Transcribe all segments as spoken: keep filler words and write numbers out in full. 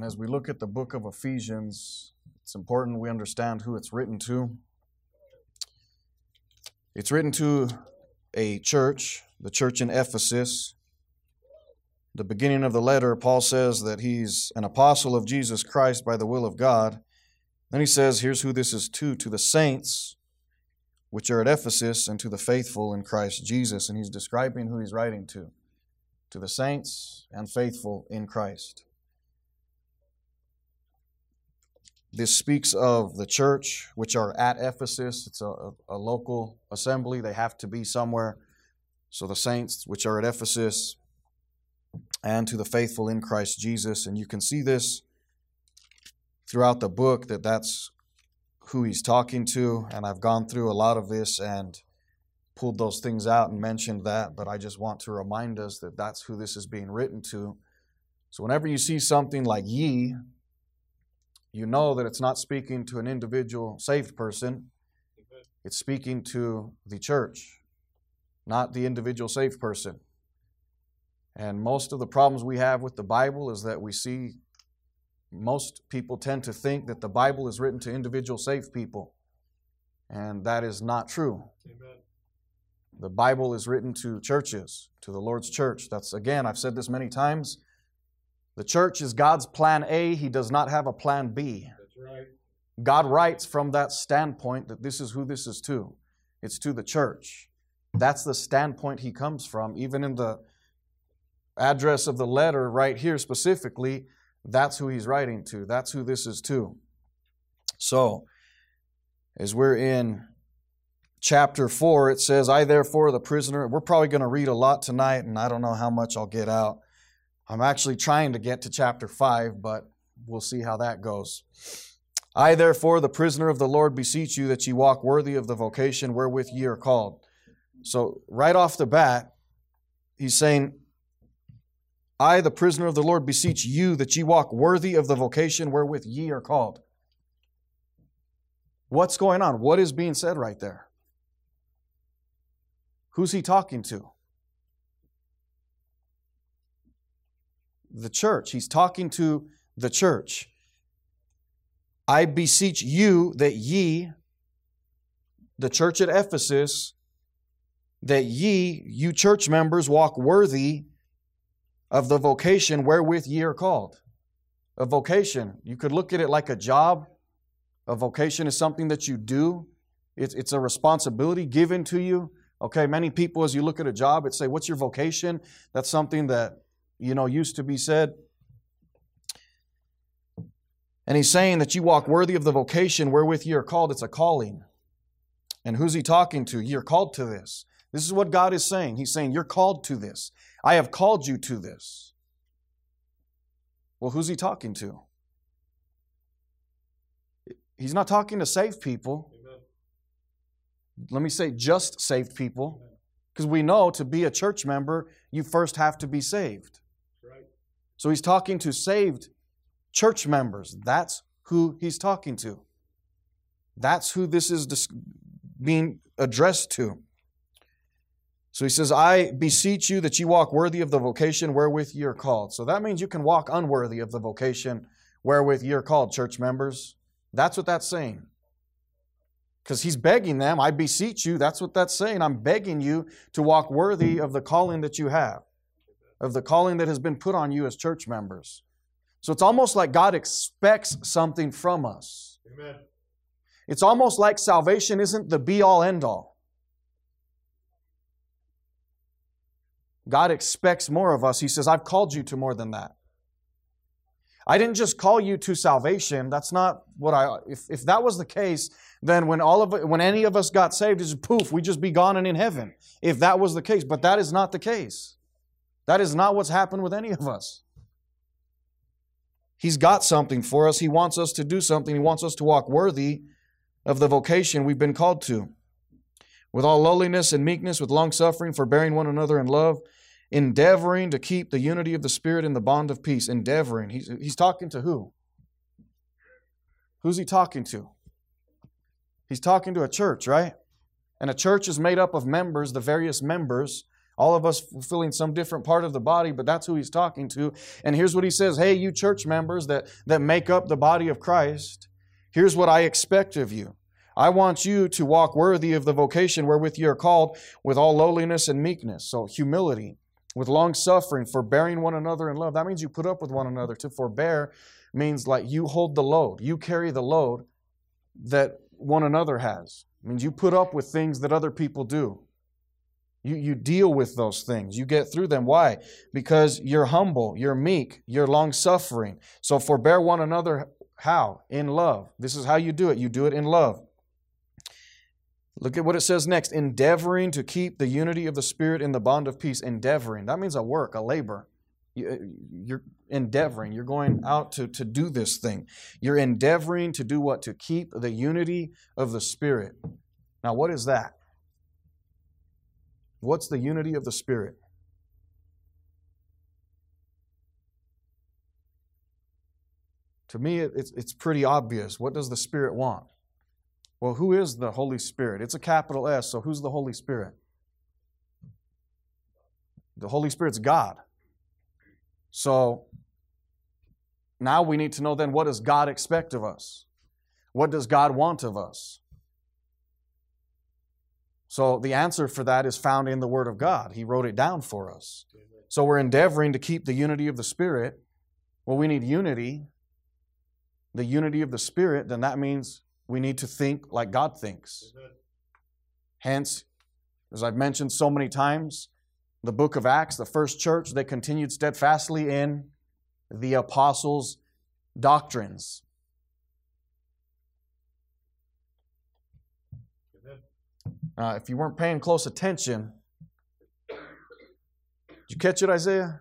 And as we look at the book of Ephesians, it's important we understand who it's written to. It's written to a church, the church in Ephesus. The beginning of the letter, Paul says that he's an apostle of Jesus Christ by the will of God. Then he says, here's who this is to, to the saints which are at Ephesus and to the faithful in Christ Jesus. And he's describing who he's writing to, to the saints and faithful in Christ. This speaks of the church which are at Ephesus. It's a, a local assembly. They have to be somewhere. So the saints which are at Ephesus and to the faithful in Christ Jesus. And you can see this throughout the book that that's who he's talking to. And I've gone through a lot of this and pulled those things out and mentioned that. But I just want to remind us that that's who this is being written to. So whenever you see something like ye, you know that it's not speaking to an individual saved person. It's speaking to the church, not the individual saved person. And most of the problems we have with the Bible is that we see most people tend to think that the Bible is written to individual saved people. And that is not true. Amen. The Bible is written to churches, to the Lord's church. That's, again, I've said this many times. The church is God's plan A. He does not have a plan B. That's right. God writes from that standpoint that this is who this is to. It's to the church. That's the standpoint he comes from. Even in the address of the letter right here specifically, that's who he's writing to. That's who this is to. So, as we're in chapter four, it says, I therefore, the prisoner, we're probably going to read a lot tonight, and I don't know how much I'll get out. I'm actually trying to get to chapter five, but we'll see how that goes. I, therefore, the prisoner of the Lord, beseech you that ye walk worthy of the vocation wherewith ye are called. So, right off the bat, he's saying, I, the prisoner of the Lord, beseech you that ye walk worthy of the vocation wherewith ye are called. What's going on? What is being said right there? Who's he talking to? The church. He's talking to the church. I beseech you that ye, the church at Ephesus, that ye, you church members, walk worthy of the vocation wherewith ye are called. A vocation, you could look at it like a job. A vocation is something that you do. It's, it's a responsibility given to you. Okay, many people, as you look at a job, it say, what's your vocation? That's something that you know, used to be said. And he's saying that you walk worthy of the vocation wherewith ye are called. It's a calling. And who's he talking to? You're called to this. This is what God is saying. He's saying, you're called to this. I have called you to this. Well, who's he talking to? He's not talking to saved people. Amen. Let me say just saved people. Because we know to be a church member, you first have to be saved. So he's talking to saved church members. That's who he's talking to. That's who this is dis- being addressed to. So he says, I beseech you that you walk worthy of the vocation wherewith ye are called. So that means you can walk unworthy of the vocation wherewith ye are called, church members. That's what that's saying. Because he's begging them, I beseech you, that's what that's saying. I'm begging you to walk worthy of the calling that you have, of the calling that has been put on you as church members. So it's almost like God expects something from us. Amen. It's almost like salvation isn't the be-all, end-all. God expects more of us. He says, I've called you to more than that. I didn't just call you to salvation. That's not what I... If, if that was the case, then when all of it, when any of us got saved, it's just poof, we'd just be gone and in heaven. If that was the case. But that is not the case. That is not what's happened with any of us. He's got something for us. He wants us to do something. He wants us to walk worthy of the vocation we've been called to. With all lowliness and meekness, with long-suffering, forbearing one another in love, endeavoring to keep the unity of the Spirit in the bond of peace. Endeavoring. He's, he's talking to who? Who's he talking to? He's talking to a church, right? And a church is made up of members, the various members All of us fulfilling some different part of the body, but that's who he's talking to. And here's what he says, hey, you church members that, that make up the body of Christ, here's what I expect of you. I want you to walk worthy of the vocation wherewith you are called, with all lowliness and meekness. So humility, with long suffering, forbearing one another in love. That means you put up with one another. To forbear means like you hold the load. You carry the load that one another has. It means you put up with things that other people do. You, you deal with those things. You get through them. Why? Because you're humble, you're meek, you're long-suffering. So forbear one another how? In love. This is how you do it. You do it in love. Look at what it says next. Endeavoring to keep the unity of the Spirit in the bond of peace. Endeavoring. That means a work, a labor. You're endeavoring. You're going out to, to do this thing. You're endeavoring to do what? To keep the unity of the Spirit. Now, what is that? What's the unity of the Spirit? To me, it's, it's pretty obvious. What does the Spirit want? Well, who is the Holy Spirit? It's a capital S, so who's the Holy Spirit? The Holy Spirit's God. So now we need to know then, what does God expect of us? What does God want of us? So the answer for that is found in the Word of God. He wrote it down for us. So we're endeavoring to keep the unity of the Spirit. Well, we need unity. The unity of the Spirit, then that means we need to think like God thinks. Hence, as I've mentioned so many times, the book of Acts, the first church, they continued steadfastly in the apostles' doctrines. Uh, if you weren't paying close attention, did you catch it, Isaiah?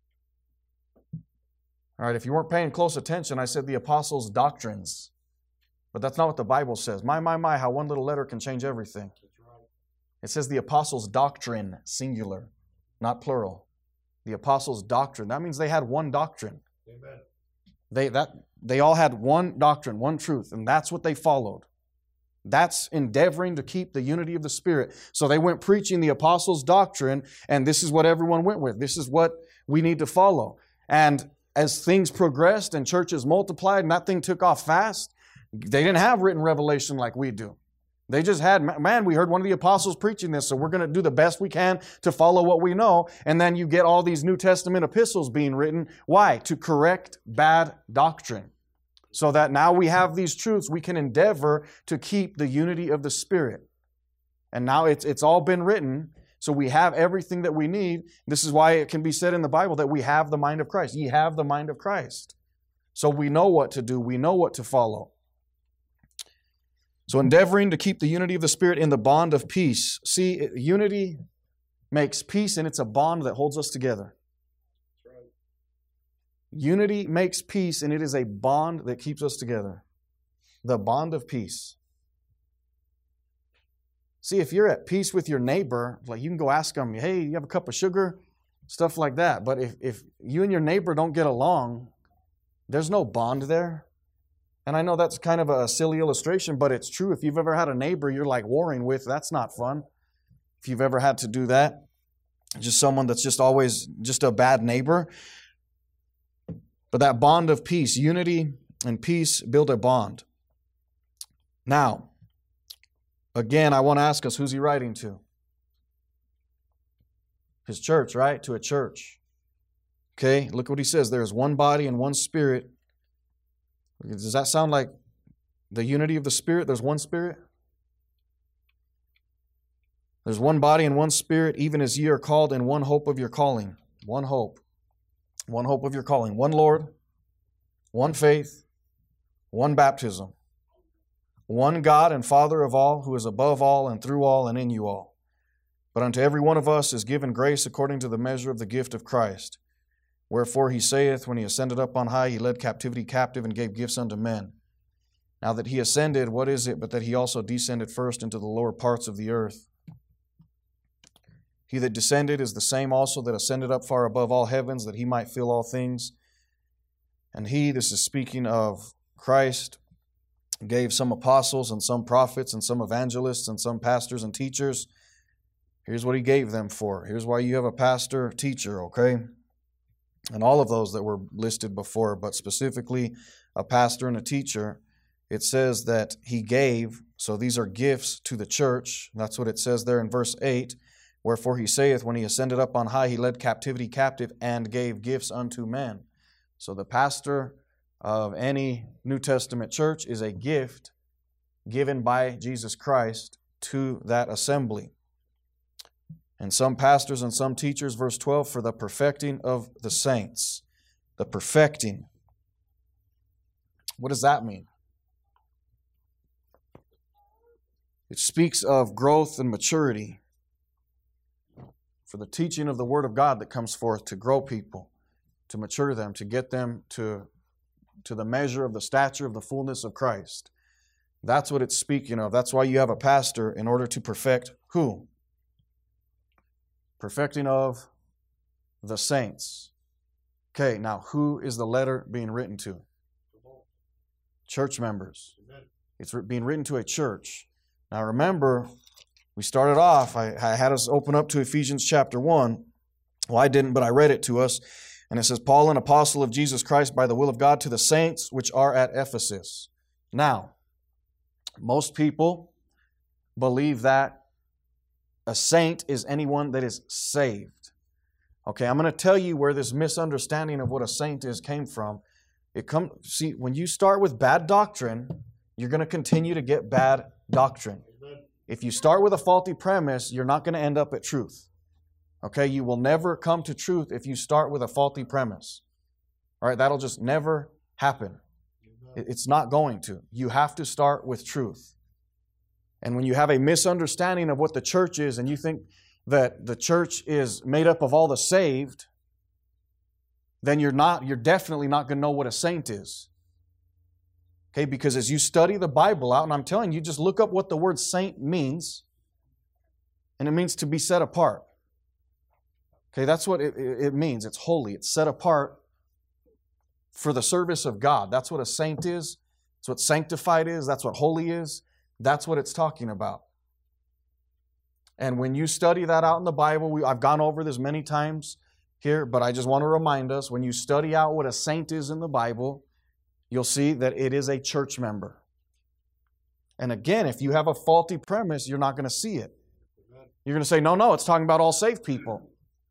All right, if you weren't paying close attention, I said the apostles' doctrines. But that's not what the Bible says. My, my, my, how one little letter can change everything. It says the apostles' doctrine, singular, not plural. The apostles' doctrine. That means they had one doctrine. Amen. They, that, they all had one doctrine, one truth, and that's what they followed. That's endeavoring to keep the unity of the Spirit. So they went preaching the apostles' doctrine, and this is what everyone went with. This is what we need to follow. And as things progressed and churches multiplied and that thing took off fast, they didn't have written revelation like we do. They just had, man, we heard one of the apostles preaching this, so we're going to do the best we can to follow what we know. And then you get all these New Testament epistles being written. Why? To correct bad doctrine. So that now we have these truths, we can endeavor to keep the unity of the Spirit. And now it's, it's all been written, so we have everything that we need. This is why it can be said in the Bible that we have the mind of Christ. Ye have the mind of Christ. So we know what to do, we know what to follow. So endeavoring to keep the unity of the Spirit in the bond of peace. See, unity makes peace, and it's a bond that holds us together. Unity makes peace, and it is a bond that keeps us together. The bond of peace. See, if you're at peace with your neighbor, like you can go ask them, hey, you have a cup of sugar? Stuff like that. But if, if you and your neighbor don't get along, there's no bond there. And I know that's kind of a silly illustration, but it's true. If you've ever had a neighbor you're like warring with, that's not fun. If you've ever had to do that, just someone that's just always just a bad neighbor. But that bond of peace, unity and peace build a bond. Now, again, I want to ask us, who's he writing to? His church, right? To a church. Okay, look what he says. There is one body and one Spirit. Does that sound like the unity of the Spirit? There's one Spirit? There's one body and one Spirit, even as ye are called in one hope of your calling. One hope. One hope of your calling. One Lord, one faith, one baptism. One God and Father of all, who is above all and through all and in you all. But unto every one of us is given grace according to the measure of the gift of Christ. Wherefore he saith, when he ascended up on high, he led captivity captive and gave gifts unto men. Now that he ascended, what is it but that he also descended first into the lower parts of the earth? He that descended is the same also that ascended up far above all heavens, that he might fill all things. And he, this is speaking of Christ, gave some apostles and some prophets and some evangelists and some pastors and teachers Here's what He gave them for. Here's why you have a pastor, teacher, okay? And all of those that were listed before, but specifically a pastor and a teacher, it says that He gave, so these are gifts to the church. That's what it says there in verse eight. Wherefore He saith, when He ascended up on high, He led captivity captive and gave gifts unto men. So the pastor of any New Testament church is a gift given by Jesus Christ to that assembly. And some pastors and some teachers, verse twelve, for the perfecting of the saints. The perfecting. What does that mean? It speaks of growth and maturity. For the teaching of the Word of God that comes forth to grow people, to mature them, to get them to, to the measure of the stature of the fullness of Christ. That's what it's speaking of. That's why you have a pastor, in order to perfect who? Perfecting of the saints. Okay, now who is the letter being written to? Church members. It's being written to a church. Now remember, we started off, I, I had us open up to Ephesians chapter one. Well, I didn't, but I read it to us. And it says, Paul, an apostle of Jesus Christ by the will of God, to the saints which are at Ephesus. Now, most people believe that a saint is anyone that is saved. Okay, I'm going to tell you where this misunderstanding of what a saint is came from. It come, see, when you start with bad doctrine, you're going to continue to get bad doctrine. If you start with a faulty premise, you're not going to end up at truth. Okay, you will never come to truth if you start with a faulty premise. All right, that'll just never happen. It's not going to. You have to start with truth. And when you have a misunderstanding of what the church is, and you think that the church is made up of all the saved, then you're not, you're definitely not going to know what a saint is. Okay, because as you study the Bible out, and I'm telling you, just look up what the word saint means, and it means to be set apart. Okay, that's what it, it means. It's holy. It's set apart for the service of God. That's what a saint is. That's what sanctified is. That's what holy is. That's what it's talking about. And when you study that out in the Bible, we, I've gone over this many times here, but I just want to remind us, when you study out what a saint is in the Bible, you'll see that it is a church member. And again, if you have a faulty premise, you're not going to see it. You're going to say, no, no, it's talking about all saved people.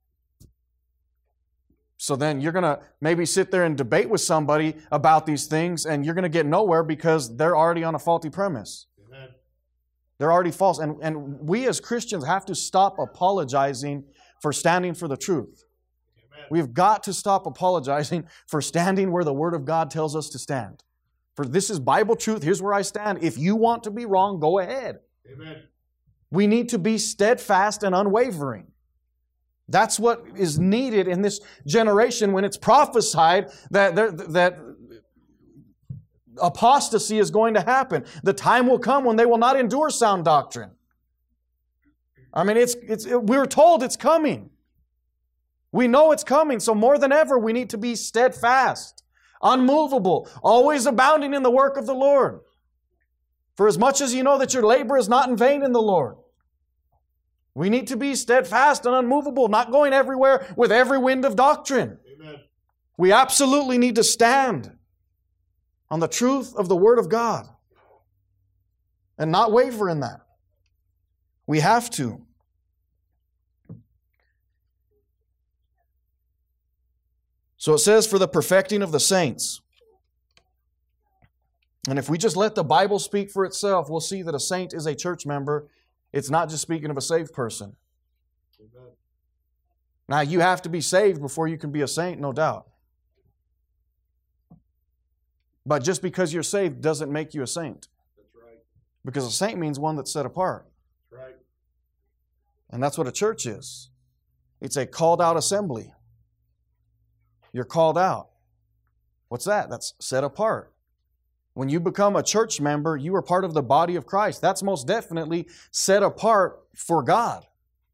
So then you're going to maybe sit there and debate with somebody about these things, and you're going to get nowhere because they're already on a faulty premise. Amen. They're already false. And, and we as Christians have to stop apologizing for standing for the truth. Amen. We've got to stop apologizing for standing where the Word of God tells us to stand. For this is Bible truth. Here's where I stand. If you want to be wrong, go ahead. Amen. We need to be steadfast and unwavering. That's what is needed in this generation when it's prophesied that, there, that apostasy is going to happen. The time will come when they will not endure sound doctrine. I mean, it's, it's, it, we're told it's coming. We know it's coming, so more than ever we need to be steadfast, unmovable, always abounding in the work of the Lord. For as much as you know that your labor is not in vain in the Lord. We need to be steadfast and unmovable, not going everywhere with every wind of doctrine. Amen. We absolutely need to stand on the truth of the Word of God and not waver in that. We have to. So it says, for the perfecting of the saints. And if we just let the Bible speak for itself, we'll see that a saint is a church member. It's not just speaking of a saved person. Amen. Now, you have to be saved before you can be a saint, no doubt. But just because you're saved doesn't make you a saint. That's right. Because a saint means one that's set apart. That's right. And that's what a church is. It's a called out assembly. You're called out. What's that? That's set apart. When you become a church member, you are part of the body of Christ. That's most definitely set apart for God.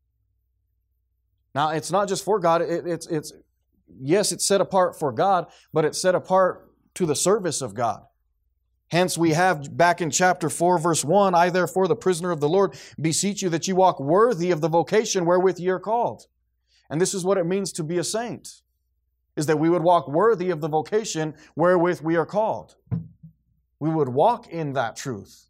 Now, it's not just for God. It, it's, it's, yes, it's set apart for God, but it's set apart to the service of God. Hence we have back in chapter four, verse one, I therefore, the prisoner of the Lord, beseech you that you walk worthy of the vocation wherewith ye are called. And this is what it means to be a saint, is that we would walk worthy of the vocation wherewith we are called. We would walk in that truth.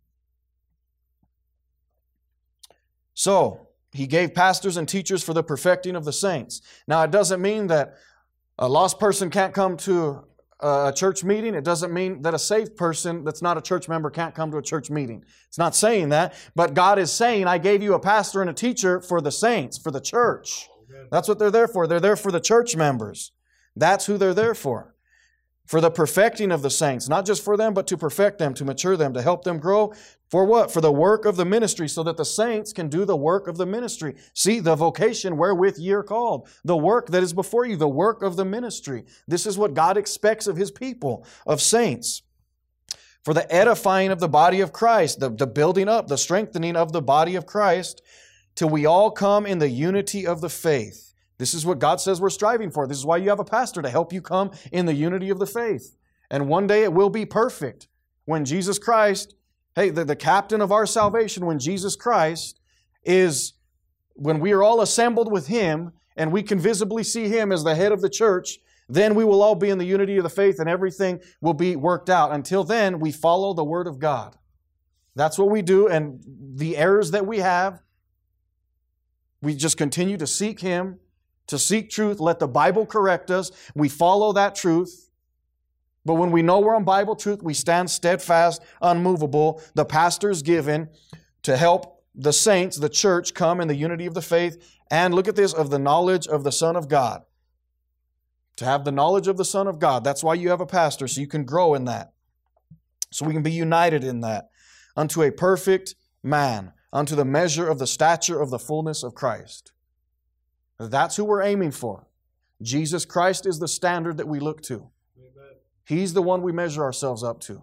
So, He gave pastors and teachers for the perfecting of the saints. Now, it doesn't mean that a lost person can't come to a church meeting. It doesn't mean that a saved person that's not a church member can't come to a church meeting. It's not saying that. But God is saying, I gave you a pastor and a teacher for the saints, for the church. That's what they're there for. They're there for the church members. That's who they're there for. For the perfecting of the saints. Not just for them, but to perfect them, to mature them, to help them grow. For what? For the work of the ministry, so that the saints can do the work of the ministry. See, the vocation wherewith ye are called. The work that is before you, the work of the ministry. This is what God expects of His people, of saints. For the edifying of the body of Christ, the, the building up, the strengthening of the body of Christ, till we all come in the unity of the faith. This is what God says we're striving for. This is why you have a pastor, to help you come in the unity of the faith. And one day it will be perfect when Jesus Christ, hey, the, the captain of our salvation, when Jesus Christ is, when we are all assembled with Him and we can visibly see Him as the head of the church, then we will all be in the unity of the faith and everything will be worked out. Until then, we follow the Word of God. That's what we do, and the errors that we have, we just continue to seek Him, to seek truth. Let the Bible correct us. We follow that truth. But when we know we're on Bible truth, we stand steadfast, unmovable. The pastor's given to help the saints, the church, come in the unity of the faith. And look at this, of the knowledge of the Son of God. To have the knowledge of the Son of God. That's why you have a pastor, so you can grow in that. So we can be united in that. Unto a perfect man, unto the measure of the stature of the fullness of Christ. That's who we're aiming for. Jesus Christ is the standard that we look to. Amen. He's the one we measure ourselves up to.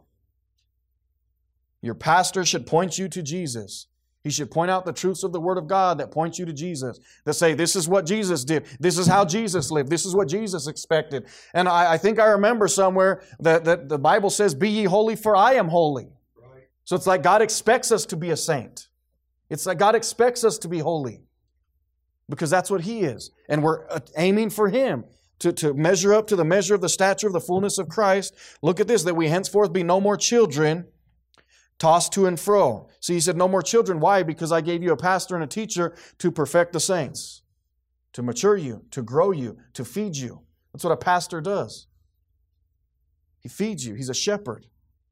Your pastor should point you to Jesus. He should point out the truths of the Word of God that point you to Jesus. That say, this is what Jesus did. This is how Jesus lived. This is what Jesus expected. And I, I think I remember somewhere that, that the Bible says, be ye holy, for I am holy. Right. So it's like God expects us to be a saint. It's like God expects us to be holy. Because that's what He is. And we're aiming for Him to, to measure up to the measure of the stature of the fullness of Christ. Look at this, that we henceforth be no more children, tossed to and fro. See, He said no more children. Why? Because I gave you a pastor and a teacher to perfect the saints. To mature you, to grow you, to feed you. That's what a pastor does. He feeds you. He's a shepherd.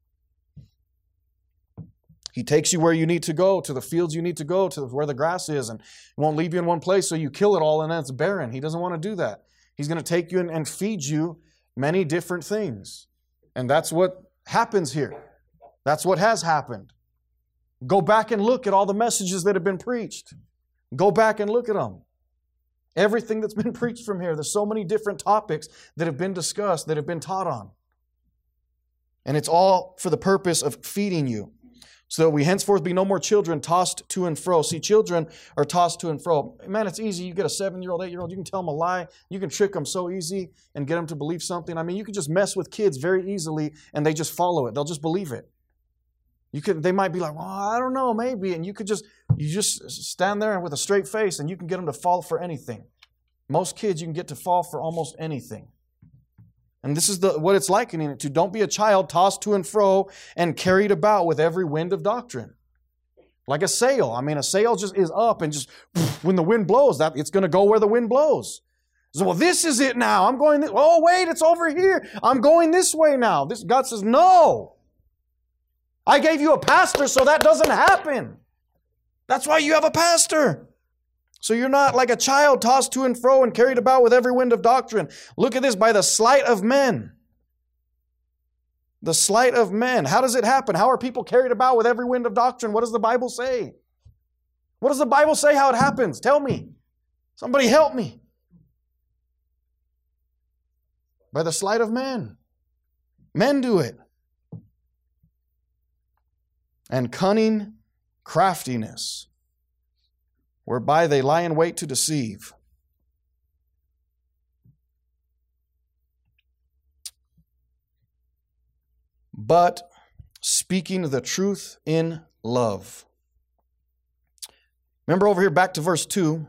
He takes you where you need to go, to the fields you need to go, to where the grass is, and won't leave you in one place so you kill it all and then it's barren. He doesn't want to do that. He's going to take you and feed you many different things. And that's what happens here. That's what has happened. Go back and look at all the messages that have been preached. Go back and look at them. Everything that's been preached from here. There's so many different topics that have been discussed, that have been taught on. And it's all for the purpose of feeding you. So we henceforth be no more children tossed to and fro. See, children are tossed to and fro. Man, it's easy. You get a seven-year-old, eight-year-old, you can tell them a lie. You can trick them so easy and get them to believe something. I mean, you can just mess with kids very easily and they just follow it. They'll just believe it. You could, they might be like, well, I don't know, maybe. And you could just, you just stand there with a straight face and you can get them to fall for anything. Most kids, you can get to fall for almost anything. And this is the, what it's likening it to. Don't be a child tossed to and fro and carried about with every wind of doctrine. Like a sail. I mean, a sail just is up and just, when the wind blows, that it's going to go where the wind blows. So, well, this is it now. I'm going this, oh, wait, it's over here. I'm going this way now. This, God says, no. I gave you a pastor so that doesn't happen. That's why you have a pastor. So you're not like a child tossed to and fro and carried about with every wind of doctrine. Look at this, by the sleight of men. The sleight of men. How does it happen? How are people carried about with every wind of doctrine? What does the Bible say? What does the Bible say how it happens? Tell me. Somebody help me. By the sleight of men. Men do it. And cunning craftiness, whereby they lie in wait to deceive. But speaking the truth in love. Remember over here, back to verse two.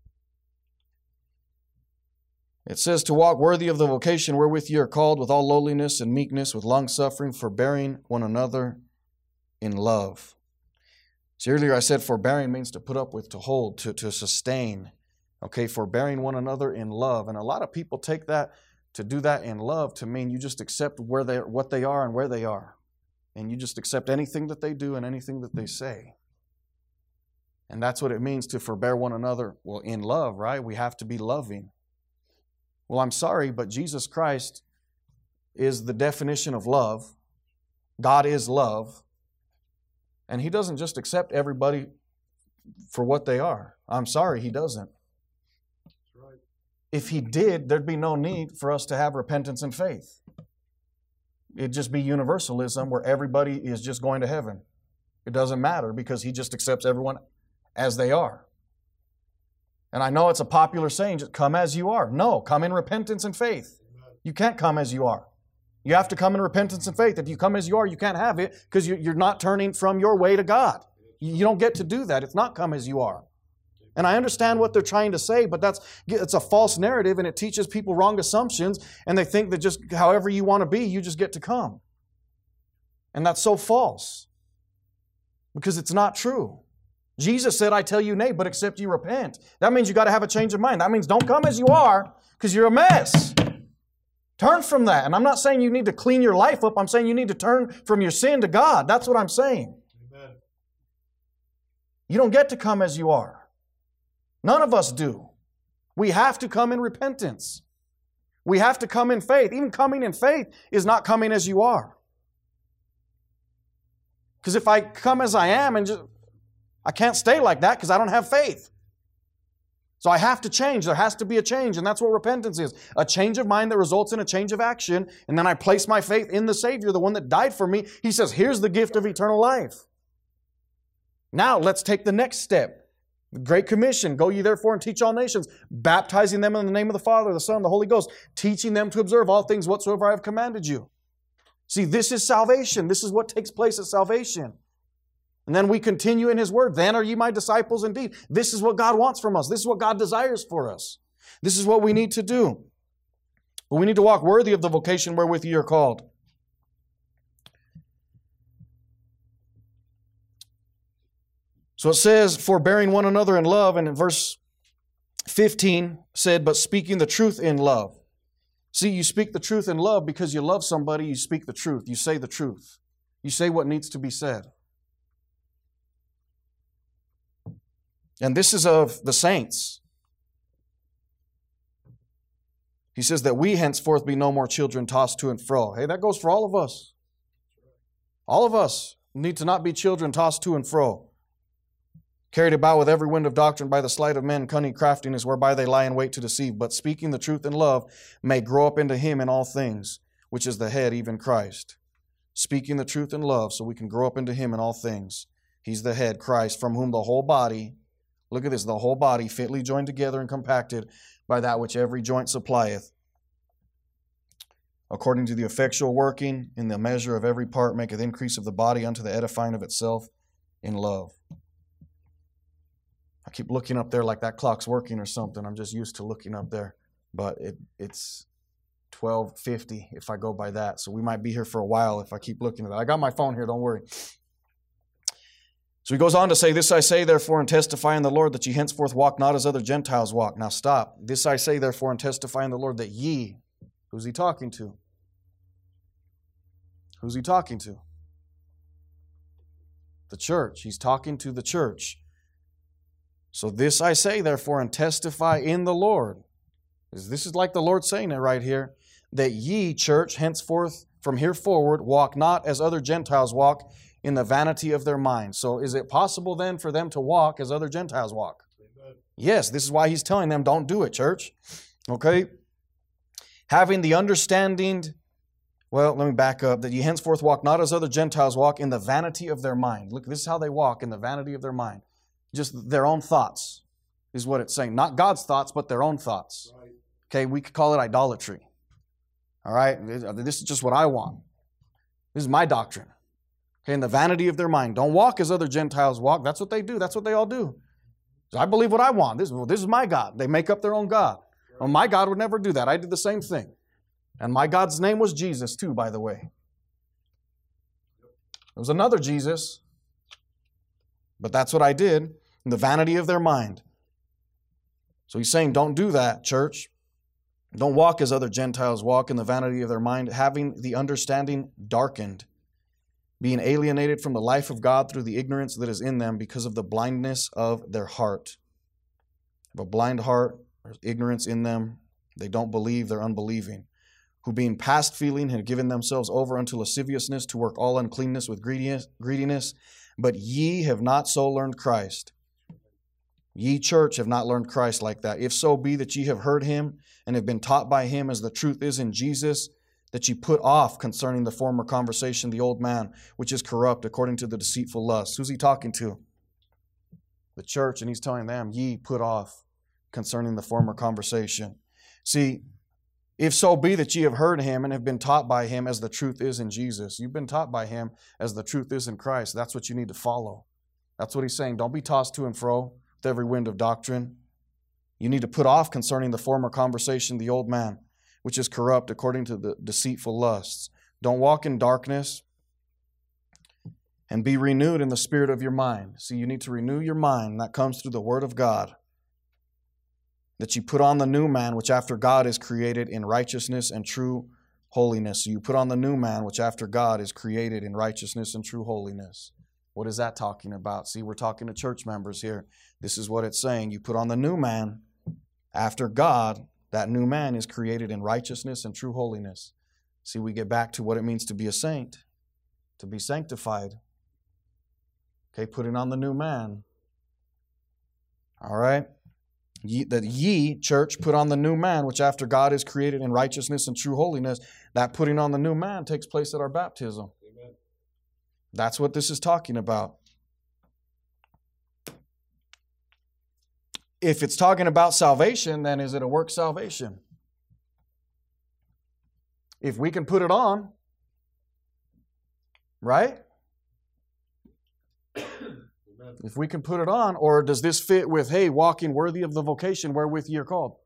It says to walk worthy of the vocation wherewith ye are called, with all lowliness and meekness, with long-suffering, forbearing one another in love. See, earlier I said forbearing means to put up with, to hold, to, to sustain. Okay, forbearing one another in love. And a lot of people take that, to do that in love, to mean you just accept where they, what they are and where they are. And you just accept anything that they do and anything that they say. And that's what it means to forbear one another. Well, in love, right? We have to be loving. Well, I'm sorry, but Jesus Christ is the definition of love. God is love. And He doesn't just accept everybody for what they are. I'm sorry, He doesn't. Right. If He did, there'd be no need for us to have repentance and faith. It'd just be universalism where everybody is just going to heaven. It doesn't matter because He just accepts everyone as they are. And I know it's a popular saying, just come as you are. No, come in repentance and faith. You can't come as you are. You have to come in repentance and faith. If you come as you are, you can't have it because you're not turning from your way to God. You don't get to do that. It's not come as you are. And I understand what they're trying to say, but that's it's a false narrative and it teaches people wrong assumptions and they think that just however you want to be, you just get to come. And that's so false because it's not true. Jesus said, I tell you nay, but except you repent. That means you got to have a change of mind. That means don't come as you are because you're a mess. Turn from that. And I'm not saying you need to clean your life up. I'm saying you need to turn from your sin to God. That's what I'm saying. Amen. You don't get to come as you are. None of us do. We have to come in repentance. We have to come in faith. Even coming in faith is not coming as you are. Because if I come as I am and just, I can't stay like that because I don't have faith. So I have to change. There has to be a change, and that's what repentance is. A change of mind that results in a change of action, and then I place my faith in the Savior, the one that died for me. He says, here's the gift of eternal life. Now let's take the next step. The Great Commission, go ye therefore and teach all nations, baptizing them in the name of the Father, the Son, and the Holy Ghost, teaching them to observe all things whatsoever I have commanded you. See, this is salvation. This is what takes place at salvation. And then we continue in His Word. Then are ye my disciples indeed. This is what God wants from us. This is what God desires for us. This is what we need to do. But we need to walk worthy of the vocation wherewith ye are called. So it says, forbearing one another in love. And in verse fifteen said, but speaking the truth in love. See, you speak the truth in love because you love somebody. You speak the truth. You say the truth. You say what needs to be said. And this is of the saints. He says that we henceforth be no more children tossed to and fro. Hey, that goes for all of us. All of us need to not be children tossed to and fro, carried about with every wind of doctrine by the sleight of men, cunning craftiness, whereby they lie in wait to deceive. But speaking the truth in love may grow up into Him in all things, which is the head, even Christ. Speaking the truth in love so we can grow up into Him in all things. He's the head, Christ, from whom the whole body, look at this, the whole body fitly joined together and compacted by that which every joint supplieth, according to the effectual working in the measure of every part, maketh increase of the body unto the edifying of itself in love. I keep looking up there like that clock's working or something. I'm just used to looking up there. But it, it's twelve fifty if I go by that. So we might be here for a while if I keep looking at that. I got my phone here, don't worry. So he goes on to say, this I say therefore and testify in the Lord that ye henceforth walk not as other Gentiles walk. Now stop. This I say therefore and testify in the Lord that ye, who's he talking to? Who's he talking to? The church. He's talking to the church. So this I say therefore and testify in the Lord. This is like the Lord saying it right here. That ye, church, henceforth from here forward walk not as other Gentiles walk, in the vanity of their minds. So is it possible then for them to walk as other Gentiles walk? Amen. Yes, this is why he's telling them, don't do it, church. Okay? Having the understanding, well, let me back up, that ye henceforth walk not as other Gentiles walk, in the vanity of their mind. Look, this is how they walk, in the vanity of their mind. Just their own thoughts is what it's saying. Not God's thoughts, but their own thoughts. Right. Okay, we could call it idolatry. All right? This is just what I want. This is my doctrine. Okay, in the vanity of their mind. Don't walk as other Gentiles walk. That's what they do. That's what they all do. So I believe what I want. This, well, this is my God. They make up their own God. Well, my God would never do that. I did the same thing. And my God's name was Jesus too, by the way. There was another Jesus. But that's what I did. In the vanity of their mind. So he's saying, don't do that, church. Don't walk as other Gentiles walk in the vanity of their mind, having the understanding darkened, being alienated from the life of God through the ignorance that is in them because of the blindness of their heart. Of a blind heart, there's ignorance in them. They don't believe, they're unbelieving. Who being past feeling had given themselves over unto lasciviousness to work all uncleanness with greediness, greediness. But ye have not so learned Christ. Ye, church, have not learned Christ like that. If so be that ye have heard him and have been taught by him as the truth is in Jesus, that ye put off concerning the former conversation the old man, which is corrupt according to the deceitful lust. Who's he talking to? The church, and he's telling them, ye put off concerning the former conversation. See, if so be that ye have heard him and have been taught by him as the truth is in Jesus. You've been taught by him as the truth is in Christ. That's what you need to follow. That's what he's saying. Don't be tossed to and fro with every wind of doctrine. You need to put off concerning the former conversation the old man, which is corrupt according to the deceitful lusts. Don't walk in darkness, and be renewed in the spirit of your mind. See, you need to renew your mind. That comes through the word of God. That you put on the new man, which after God is created in righteousness and true holiness. So you put on the new man, which after God is created in righteousness and true holiness. What is that talking about? See, we're talking to church members here. This is what it's saying. You put on the new man after God. That new man is created in righteousness and true holiness. See, we get back to what it means to be a saint, to be sanctified. Okay, putting on the new man. All right? Ye, that ye, church, put on the new man, which after God is created in righteousness and true holiness. That putting on the new man takes place at our baptism. Amen. That's what this is talking about. If it's talking about salvation, then is it a work salvation? If we can put it on, right? If we can put it on, or does this fit with, hey, walking worthy of the vocation wherewith ye are called?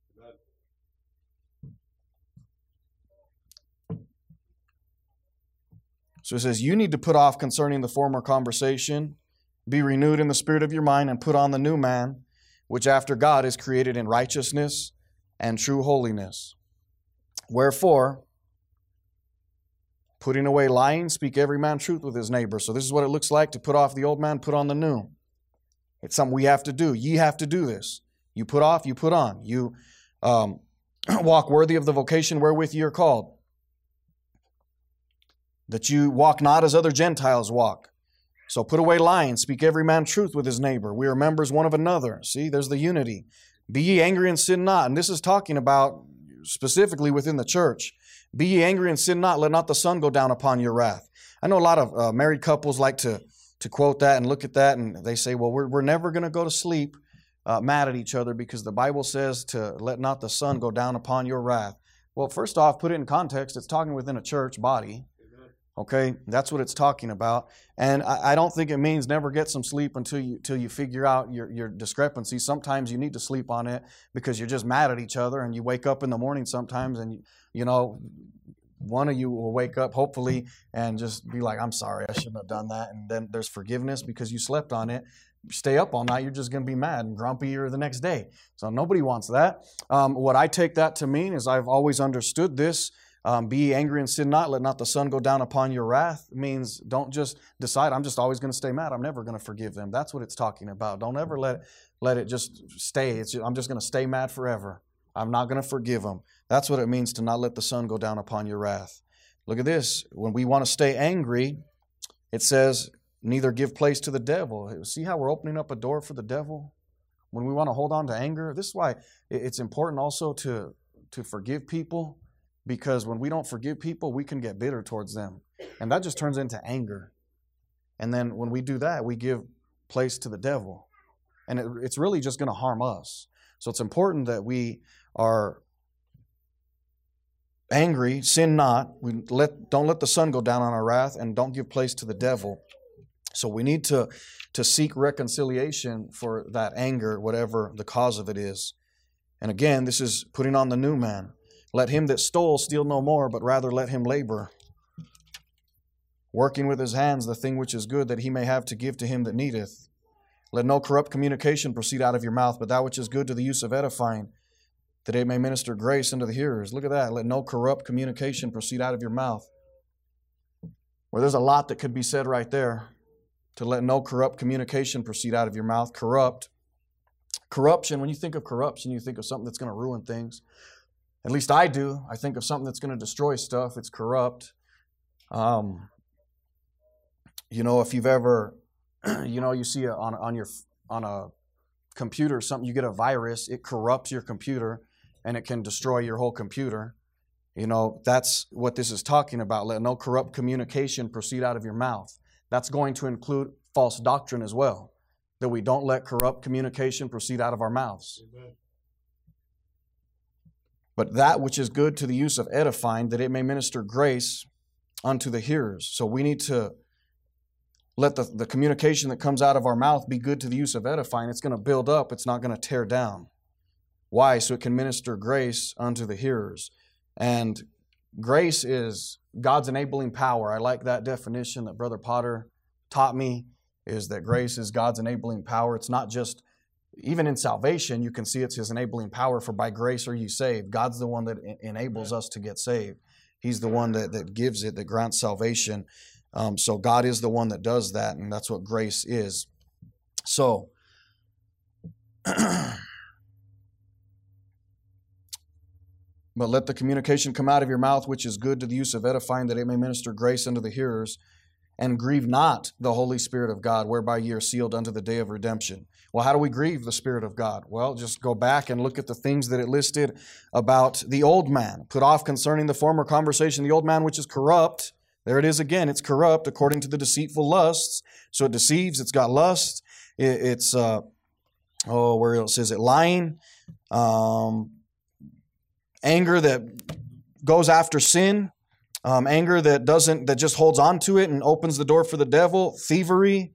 So it says, you need to put off concerning the former conversation, be renewed in the spirit of your mind, and put on the new man, which after God is created in righteousness and true holiness. Wherefore, putting away lying, speak every man truth with his neighbor. So this is what it looks like to put off the old man, put on the new. It's something we have to do. Ye have to do this. You put off, you put on. You um, walk worthy of the vocation wherewith ye are called. That you walk not as other Gentiles walk. So put away lying, speak every man truth with his neighbor. We are members one of another. See, there's the unity. Be ye angry and sin not. And this is talking about specifically within the church. Be ye angry and sin not, let not the sun go down upon your wrath. I know a lot of uh, married couples like to, to quote that and look at that, and they say, well, we're, we're never going to go to sleep uh, mad at each other because the Bible says to let not the sun go down upon your wrath. Well, first off, put it in context. It's talking within a church body. Okay, that's what it's talking about. And I, I don't think it means never get some sleep until you, until you figure out your, your discrepancy. Sometimes you need to sleep on it because you're just mad at each other, and you wake up in the morning sometimes and, you, you know, one of you will wake up, hopefully, and just be like, I'm sorry, I shouldn't have done that. And then there's forgiveness because you slept on it. You stay up all night, you're just going to be mad and grumpier the next day. So nobody wants that. Um, what I take that to mean is I've always understood this. Um, be angry and sin not, let not the sun go down upon your wrath. It means don't just decide, I'm just always going to stay mad. I'm never going to forgive them. That's what it's talking about. Don't ever let it, let it just stay. It's, I'm just going to stay mad forever. I'm not going to forgive them. That's what it means to not let the sun go down upon your wrath. Look at this. When we want to stay angry, it says, neither give place to the devil. See how we're opening up a door for the devil? When we want to hold on to anger, this is why it's important also to, to forgive people. Because when we don't forgive people, we can get bitter towards them. And that just turns into anger. And then when we do that, we give place to the devil. And it, it's really just going to harm us. So it's important that we are angry, sin not. We let, don't let the sun go down on our wrath, and don't give place to the devil. So we need to, to seek reconciliation for that anger, whatever the cause of it is. And again, this is putting on the new man. Let him that stole steal no more, but rather let him labor, working with his hands the thing which is good, that he may have to give to him that needeth. Let no corrupt communication proceed out of your mouth, but that which is good to the use of edifying, that it may minister grace unto the hearers. Look at that. Let no corrupt communication proceed out of your mouth. Well, there's a lot that could be said right there. To let no corrupt communication proceed out of your mouth. Corrupt. Corruption, when you think of corruption, you think of something that's going to ruin things. At least I do. I think of something that's going to destroy stuff. It's corrupt. Um, you know, if you've ever, you know, you see a, on, on your on a computer something, you get a virus, it corrupts your computer and it can destroy your whole computer. You know, that's what this is talking about. Let no corrupt communication proceed out of your mouth. That's going to include false doctrine as well, that we don't let corrupt communication proceed out of our mouths. Amen. But that which is good to the use of edifying, that it may minister grace unto the hearers. So we need to let the, the communication that comes out of our mouth be good to the use of edifying. It's going to build up. It's not going to tear down. Why? So it can minister grace unto the hearers. And grace is God's enabling power. I like that definition that Brother Potter taught me, is that grace is God's enabling power. It's not just, even in salvation, you can see it's His enabling power, for by grace are you saved. God's the one that enables us to get saved. He's the one that, that gives it, that grants salvation. Um, so God is the one that does that, and that's what grace is. So, but let the communication come out of your mouth, which is good to the use of edifying, that it may minister grace unto the hearers. And grieve not the Holy Spirit of God, whereby ye are sealed unto the day of redemption. Well, how do we grieve the Spirit of God? Well, just go back and look at the things that it listed about the old man. Put off concerning the former conversation the old man which is corrupt. There it is again. It's corrupt according to the deceitful lusts. So it deceives. It's got lust. It, it's, uh, oh, where else is it? Lying. Um, anger that goes after sin. Um, anger that doesn't, that just holds on to it and opens the door for the devil. Thievery.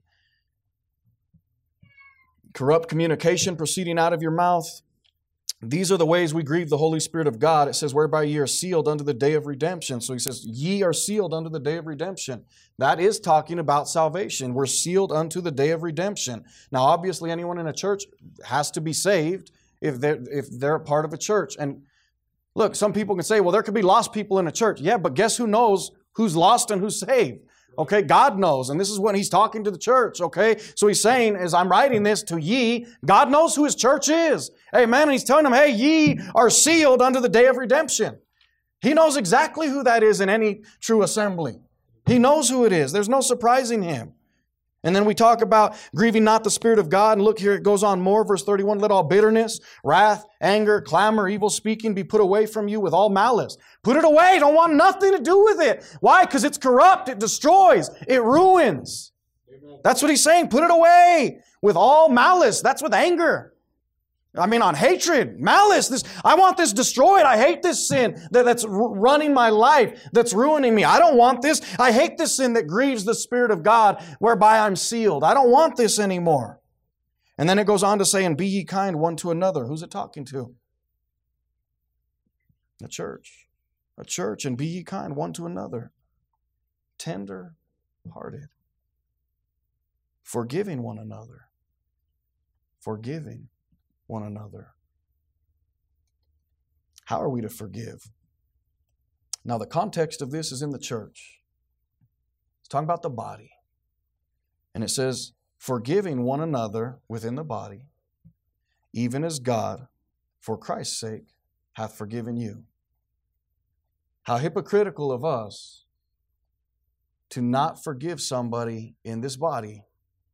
Corrupt communication proceeding out of your mouth. These are the ways we grieve the Holy Spirit of God. It says, whereby ye are sealed unto the day of redemption. So he says, ye are sealed unto the day of redemption. That is talking about salvation. We're sealed unto the day of redemption. Now, obviously, anyone in a church has to be saved if they're, if they're a part of a church. And look, some people can say, well, there could be lost people in a church. Yeah, but guess who knows who's lost and who's saved? Okay, God knows. And this is when he's talking to the church, okay? So he's saying, as I'm writing this to ye, God knows who his church is. Amen. And he's telling them, hey, ye are sealed unto the day of redemption. He knows exactly who that is in any true assembly. He knows who it is. There's no surprising him. And then we talk about grieving not the Spirit of God. And look here, it goes on more. Verse thirty-one, let all bitterness, wrath, anger, clamor, evil speaking be put away from you with all malice. Put it away. Don't want nothing to do with it. Why? Because it's corrupt. It destroys. It ruins. Amen. That's what he's saying. Put it away with all malice. That's with anger. I mean, on hatred, malice. This, I want this destroyed. I hate this sin that, that's r- running my life, that's ruining me. I don't want this. I hate this sin that grieves the Spirit of God, whereby I'm sealed. I don't want this anymore. And then it goes on to say, and be ye kind one to another. Who's it talking to? The church. A church. And be ye kind one to another. Tender hearted. Forgiving one another. Forgiving one another. How are we to forgive? Now, the context of this is in the church. It's talking about the body. And it says, forgiving one another within the body, even as God, for Christ's sake, hath forgiven you. How hypocritical of us to not forgive somebody in this body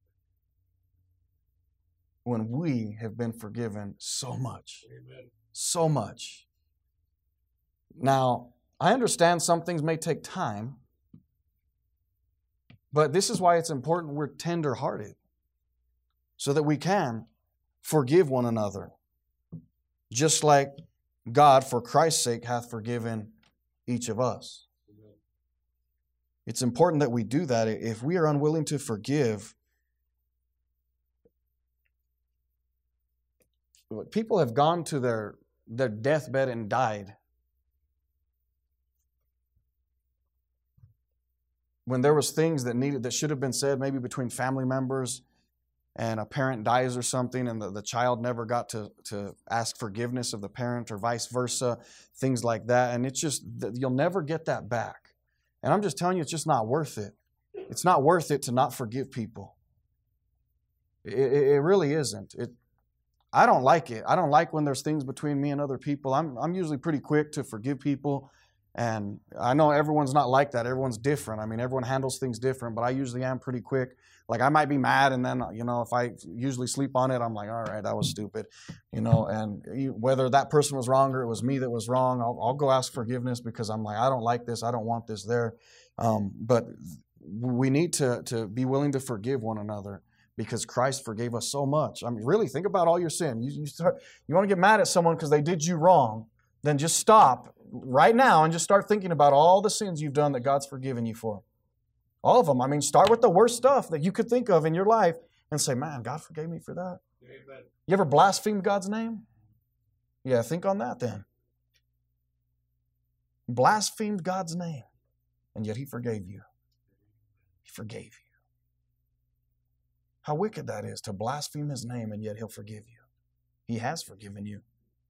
when we have been forgiven so much. Amen. So much. Now, I understand some things may take time, but this is why it's important we're tender-hearted, so that we can forgive one another, just like God, for Christ's sake, hath forgiven each of us. It's important that we do that. If we are unwilling to forgive, people have gone to their, their deathbed and died when there was things that needed that should have been said, maybe between family members, and a parent dies or something, and the, the child never got to, to ask forgiveness of the parent, or vice versa, things like that. And it's just, you'll never get that back. And I'm just telling you, it's just not worth it. It's not worth it to not forgive people. It, it, it really isn't. It, I don't like it. I don't like when there's things between me and other people. I'm, I'm usually pretty quick to forgive people. And I know everyone's not like that. Everyone's different. I mean, everyone handles things different, but I usually am pretty quick. Like, I might be mad, and then, you know, if I usually sleep on it, I'm like, all right, that was stupid, you know, and whether that person was wrong or it was me that was wrong, I'll, I'll go ask forgiveness because I'm like, I don't like this. I don't want this there. Um, but we need to, to be willing to forgive one another because Christ forgave us so much. I mean, really, think about all your sin. You, you, start, you want to get mad at someone because they did you wrong, then just stop right now and just start thinking about all the sins you've done that God's forgiven you for. All of them. I mean, start with the worst stuff that you could think of in your life and say, man, God forgave me for that. Amen. You ever blasphemed God's name? Yeah, think on that then. Blasphemed God's name, and yet He forgave you. He forgave you. How wicked that is, to blaspheme His name, and yet He'll forgive you. He has forgiven you.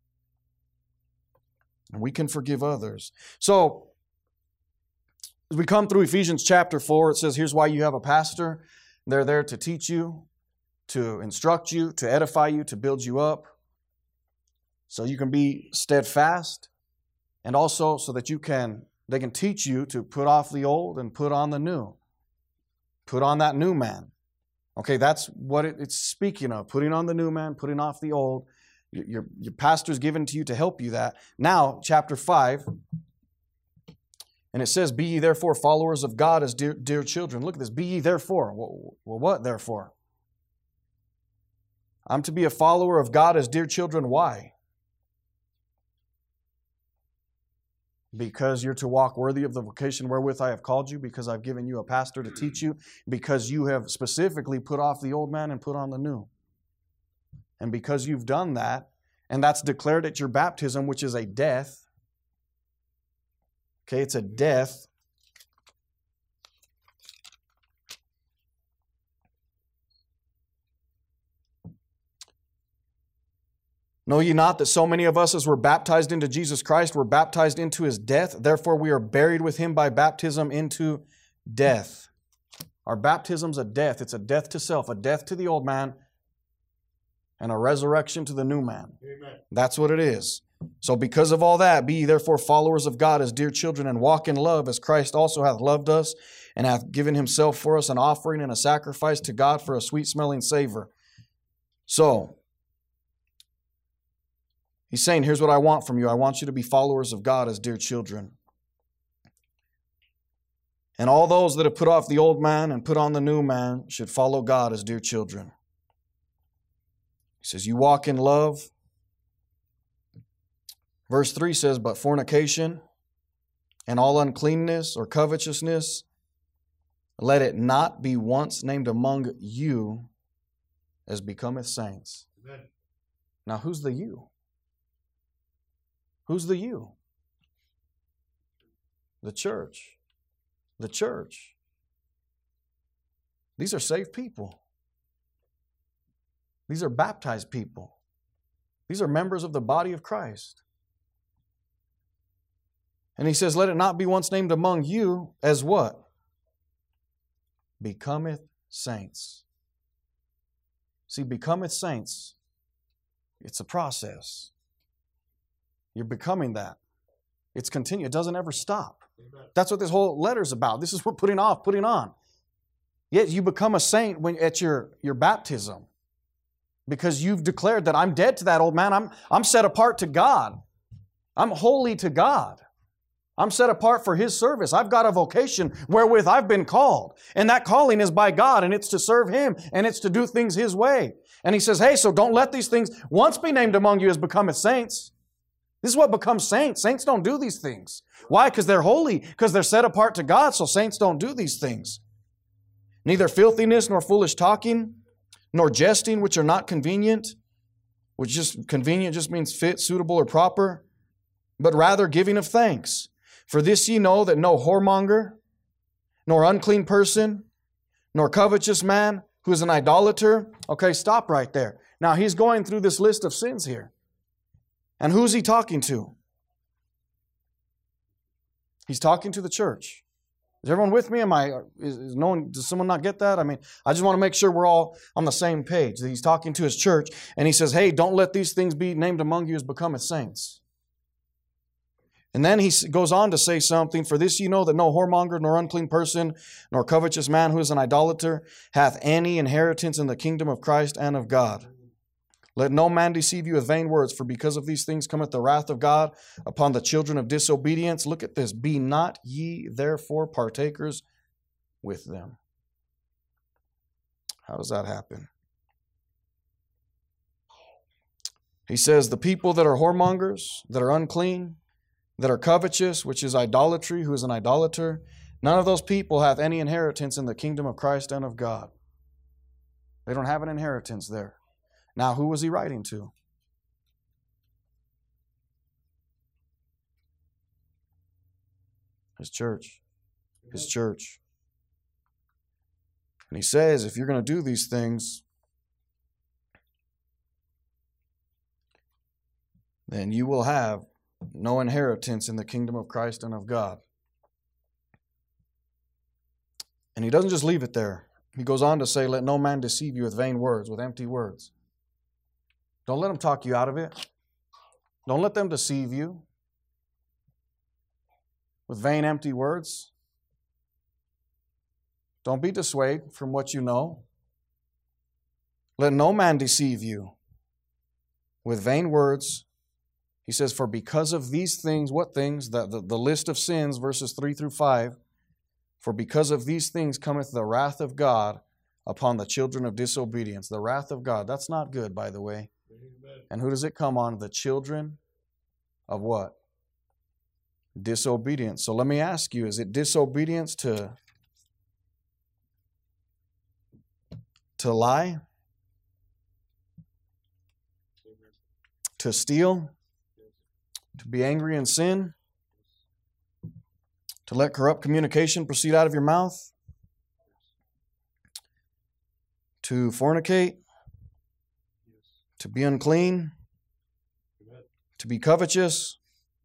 And we can forgive others. So, as we come through Ephesians chapter four, it says, here's why you have a pastor. They're there to teach you, to instruct you, to edify you, to build you up, so you can be steadfast, and also so that you can, they can teach you to put off the old and put on the new. Put on that new man. Okay, that's what it, it's speaking of. Putting on the new man, putting off the old. Your, your, your pastor's given to you to help you that. Now, chapter five, and it says, be ye therefore followers of God as dear, dear children. Look at this. Be ye therefore. Well, well, what therefore? I'm to be a follower of God as dear children. Why? Because you're to walk worthy of the vocation wherewith I have called you, because I've given you a pastor to teach you, because you have specifically put off the old man and put on the new. And because you've done that, and that's declared at your baptism, which is a death. Okay, it's a death. Know ye not that so many of us as were baptized into Jesus Christ were baptized into His death? Therefore we are buried with Him by baptism into death. Our baptism's a death. It's a death to self, a death to the old man, and a resurrection to the new man. Amen. That's what it is. So because of all that, be ye therefore followers of God as dear children, and walk in love as Christ also hath loved us, and hath given Himself for us an offering and a sacrifice to God for a sweet-smelling savor. So, He's saying, here's what I want from you. I want you to be followers of God as dear children. And all those that have put off the old man and put on the new man should follow God as dear children. He says, you walk in love. Verse three says, but fornication and all uncleanness or covetousness, let it not be once named among you as becometh saints. Amen. Now, who's the you? Who's the you? The church. The church. These are saved people. These are baptized people. These are members of the body of Christ. And he says, let it not be once named among you as what? Becometh saints. See, becometh saints. It's a process. You're becoming that. It's continued. It doesn't ever stop. Amen. That's what this whole letter is about. This is what putting off, putting on. Yet you become a saint when at your, your baptism. Because you've declared that I'm dead to that old man. I'm, I'm set apart to God. I'm holy to God. I'm set apart for His service. I've got a vocation wherewith I've been called. And that calling is by God, and it's to serve Him, and it's to do things His way. And He says, hey, so don't let these things once be named among you as becometh saints. This This is what becomes saints. Saints don't do these things. Why? Because they're holy, because they're set apart to God, so saints don't do these things. Neither filthiness, nor foolish talking, nor jesting, which are not convenient, which just convenient just means fit, suitable, or proper, but rather giving of thanks. For this ye know that no whoremonger, nor unclean person, nor covetous man, who is an idolater. Okay, stop right there. Now, he's going through this list of sins here. And who's he talking to? He's talking to the church. Is everyone with me? Am I, is, is no one, does someone not get that? I mean, I just want to make sure we're all on the same page. He's talking to his church, and he says, hey, don't let these things be named among you as becometh saints. And then he goes on to say something, for this ye know that no whoremonger, nor unclean person, nor covetous man who is an idolater, hath any inheritance in the kingdom of Christ and of God. Let no man deceive you with vain words, for because of these things cometh the wrath of God upon the children of disobedience. Look at this. Be not ye therefore partakers with them. How does that happen? He says the people that are whoremongers, that are unclean, that are covetous, which is idolatry, who is an idolater, none of those people hath any inheritance in the kingdom of Christ and of God. They don't have an inheritance there. Now, who was he writing to? His church. His church. And he says, if you're going to do these things, then you will have no inheritance in the kingdom of Christ and of God. And he doesn't just leave it there. He goes on to say, let no man deceive you with vain words, with empty words. Don't let them talk you out of it. Don't let them deceive you with vain, empty words. Don't be dissuaded from what you know. Let no man deceive you with vain words. He says, for because of these things, what things? The, the, the list of sins, verses three through five. For because of these things cometh the wrath of God upon the children of disobedience. The wrath of God. That's not good, by the way. Amen. And who does it come on? The children of what? Disobedience. So let me ask you, is it disobedience to, to lie? To steal? To be angry and sin? To let corrupt communication proceed out of your mouth? To fornicate? To be unclean? To be covetous?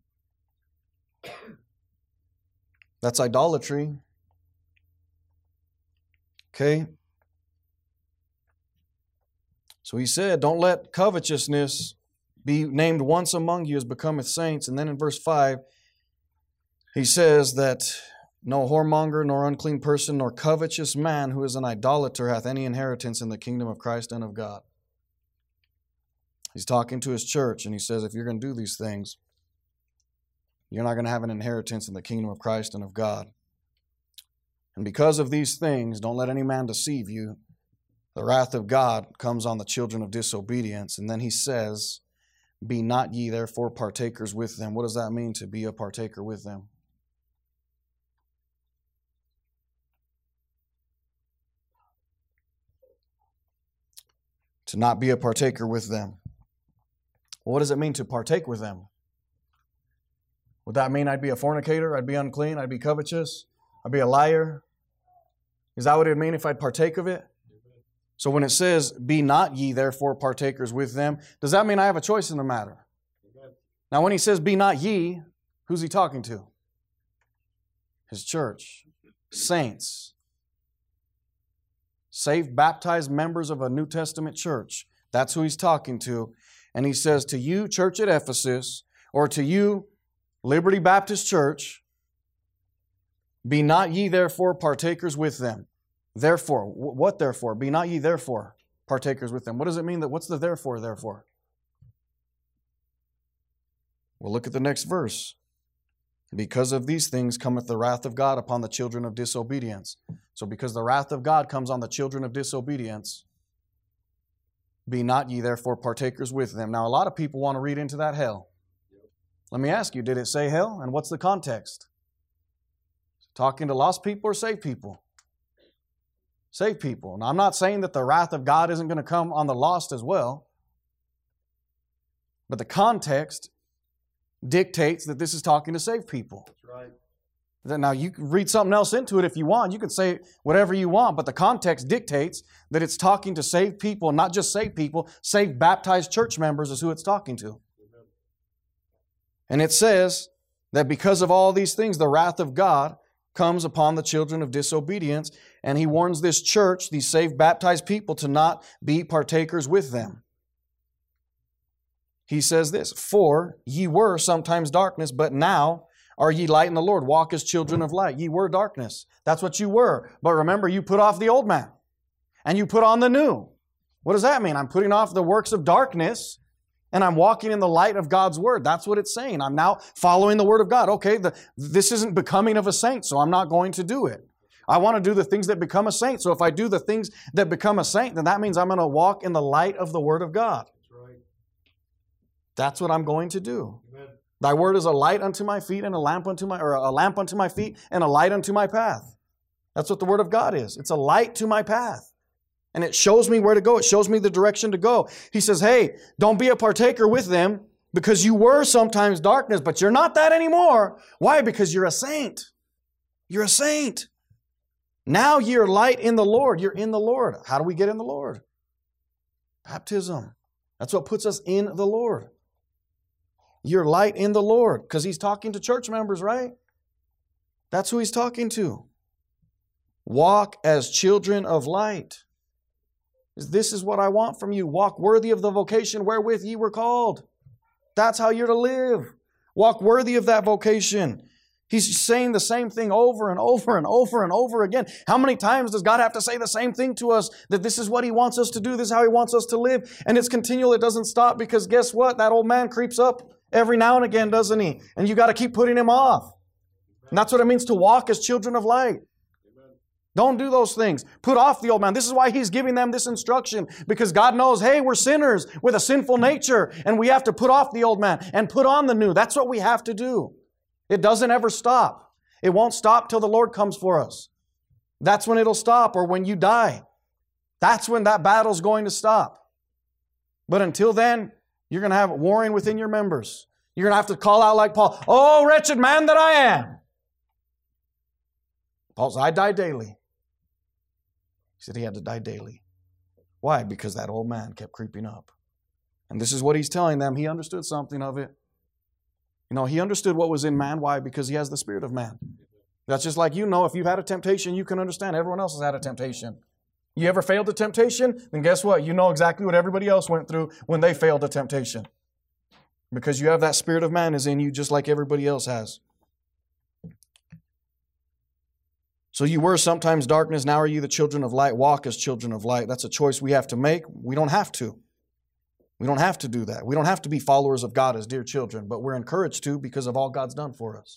That's idolatry. Okay? So he said, don't let covetousness be named once among you as becometh saints. And then in verse five, he says that no whoremonger, nor unclean person, nor covetous man who is an idolater hath any inheritance in the kingdom of Christ and of God. He's talking to his church, and he says, if you're going to do these things, you're not going to have an inheritance in the kingdom of Christ and of God. And because of these things, don't let any man deceive you. The wrath of God comes on the children of disobedience. And then he says, be not ye therefore partakers with them. What does that mean, to be a partaker with them? To not be a partaker with them. Well, what does it mean to partake with them? Would that mean I'd be a fornicator? I'd be unclean? I'd be covetous? I'd be a liar? Is that what it would mean if I'd partake of it? So when it says, be not ye therefore partakers with them, does that mean I have a choice in the matter? Now when he says, be not ye, who's he talking to? His church. Saints. Saved, baptized members of a New Testament church. That's who he's talking to. And he says, to you, church at Ephesus, or to you, Liberty Baptist Church, be not ye therefore partakers with them. Therefore, what therefore? Be not ye therefore partakers with them. What does it mean? That what's the therefore, therefore? Well, look at the next verse. Because of these things cometh the wrath of God upon the children of disobedience. So because the wrath of God comes on the children of disobedience, be not ye therefore partakers with them. Now, a lot of people want to read into that hell. Let me ask you, did it say hell? And what's the context? Talking to lost people or saved people? Saved people. Now, I'm not saying that the wrath of God isn't going to come on the lost as well. But the context dictates that this is talking to saved people. That's right. Now, you can read something else into it if you want. You can say whatever you want, but the context dictates that it's talking to saved people, not just saved people, saved baptized church members is who it's talking to. Amen. And it says that because of all these things, the wrath of God comes upon the children of disobedience, and He warns this church, these saved baptized people, to not be partakers with them. He says this, "For ye were sometimes darkness, but now are ye light in the Lord. Walk as children of light." Ye were darkness. That's what you were. But remember, you put off the old man and you put on the new. What does that mean? I'm putting off the works of darkness and I'm walking in the light of God's Word. That's what it's saying. I'm now following the Word of God. Okay, the, this isn't becoming of a saint, so I'm not going to do it. I want to do the things that become a saint. So if I do the things that become a saint, then that means I'm going to walk in the light of the Word of God. That's right. That's what I'm going to do. Amen. Thy word is a light unto my feet and a lamp unto my, or a lamp unto my feet and a light unto my path. That's what the Word of God is. It's a light to my path. And it shows me where to go. It shows me the direction to go. He says, hey, don't be a partaker with them because you were sometimes darkness, but you're not that anymore. Why? Because you're a saint. You're a saint. Now you're light in the Lord. You're in the Lord. How do we get in the Lord? Baptism. That's what puts us in the Lord. You're light in the Lord, because He's talking to church members, right? That's who He's talking to. Walk as children of light. This is what I want from you. Walk worthy of the vocation wherewith ye were called. That's how you're to live. Walk worthy of that vocation. He's saying the same thing over and over and over and over again. How many times does God have to say the same thing to us? That this is what He wants us to do. This is how He wants us to live. And it's continual. It doesn't stop, because guess what? That old man creeps up every now and again, doesn't he? And you got to keep putting him off. And that's what it means to walk as children of light. Amen. Don't do those things. Put off the old man. This is why He's giving them this instruction, because God knows, hey, we're sinners with a sinful nature, and we have to put off the old man and put on the new. That's what we have to do. It doesn't ever stop. It won't stop till the Lord comes for us. That's when it'll stop, or when you die. That's when that battle's going to stop. But until then, you're going to have warring within your members. You're going to have to call out like Paul, "Oh, wretched man that I am." Paul said, "I die daily." He said he had to die daily. Why? Because that old man kept creeping up. And this is what he's telling them. He understood something of it. You know, he understood what was in man. Why? Because he has the spirit of man. That's just like, you know, if you've had a temptation, you can understand. Everyone else has had a temptation. You ever failed a temptation? Then guess what? You know exactly what everybody else went through when they failed a temptation. Because you have that spirit of man is in you, just like everybody else has. So you were sometimes darkness, now are you the children of light. Walk as children of light. That's a choice we have to make. We don't have to. We don't have to do that. We don't have to be followers of God as dear children, but we're encouraged to because of all God's done for us.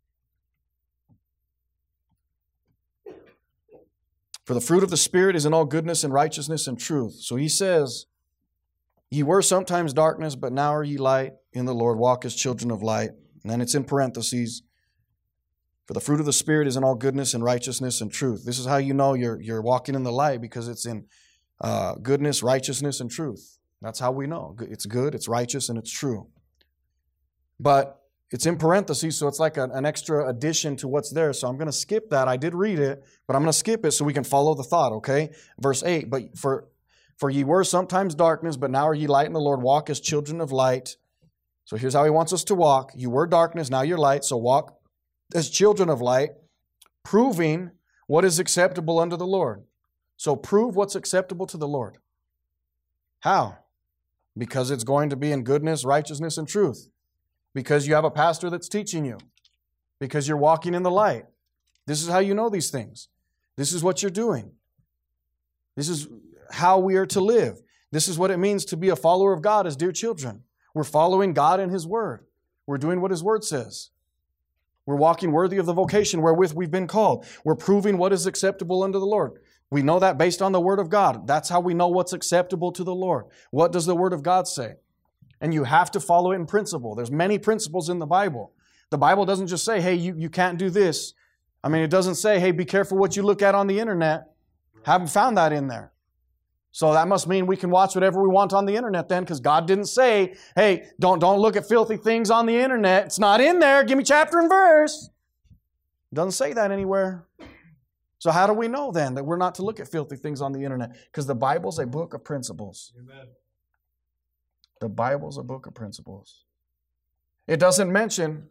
For the fruit of the Spirit is in all goodness and righteousness and truth. So he says, ye were sometimes darkness, but now are ye light in the Lord. Walk as children of light. And then it's in parentheses. For the fruit of the Spirit is in all goodness and righteousness and truth. This is how you know you're, you're walking in the light, because it's in uh, goodness, righteousness, and truth. That's how we know. It's good, it's righteous, and it's true. But it's in parentheses, so it's like a, an extra addition to what's there. So I'm going to skip that. I did read it, but I'm going to skip it so we can follow the thought, okay? Verse eight, but for, for ye were sometimes darkness, but now are ye light in the Lord. Walk as children of light. So here's how He wants us to walk. You were darkness, now you're light, so walk as children of light, proving what is acceptable unto the Lord. So prove what's acceptable to the Lord. How? Because it's going to be in goodness, righteousness, and truth. Because you have a pastor that's teaching you. Because you're walking in the light. This is how you know these things. This is what you're doing. This is how we are to live. This is what it means to be a follower of God as dear children. We're following God and His Word. We're doing what His Word says. We're walking worthy of the vocation wherewith we've been called. We're proving what is acceptable unto the Lord. We know that based on the Word of God. That's how we know what's acceptable to the Lord. What does the Word of God say? And you have to follow it in principle. There's many principles in the Bible. The Bible doesn't just say, hey, you, you can't do this. I mean, it doesn't say, hey, be careful what you look at on the internet. Haven't found that in there. So that must mean we can watch whatever we want on the internet then, because God didn't say, hey, don't, don't look at filthy things on the internet. It's not in there. Give me chapter and verse. It doesn't say that anywhere. So how do we know then that we're not to look at filthy things on the internet? Because the Bible's a book of principles. Amen. The Bible's a book of principles. It doesn't mention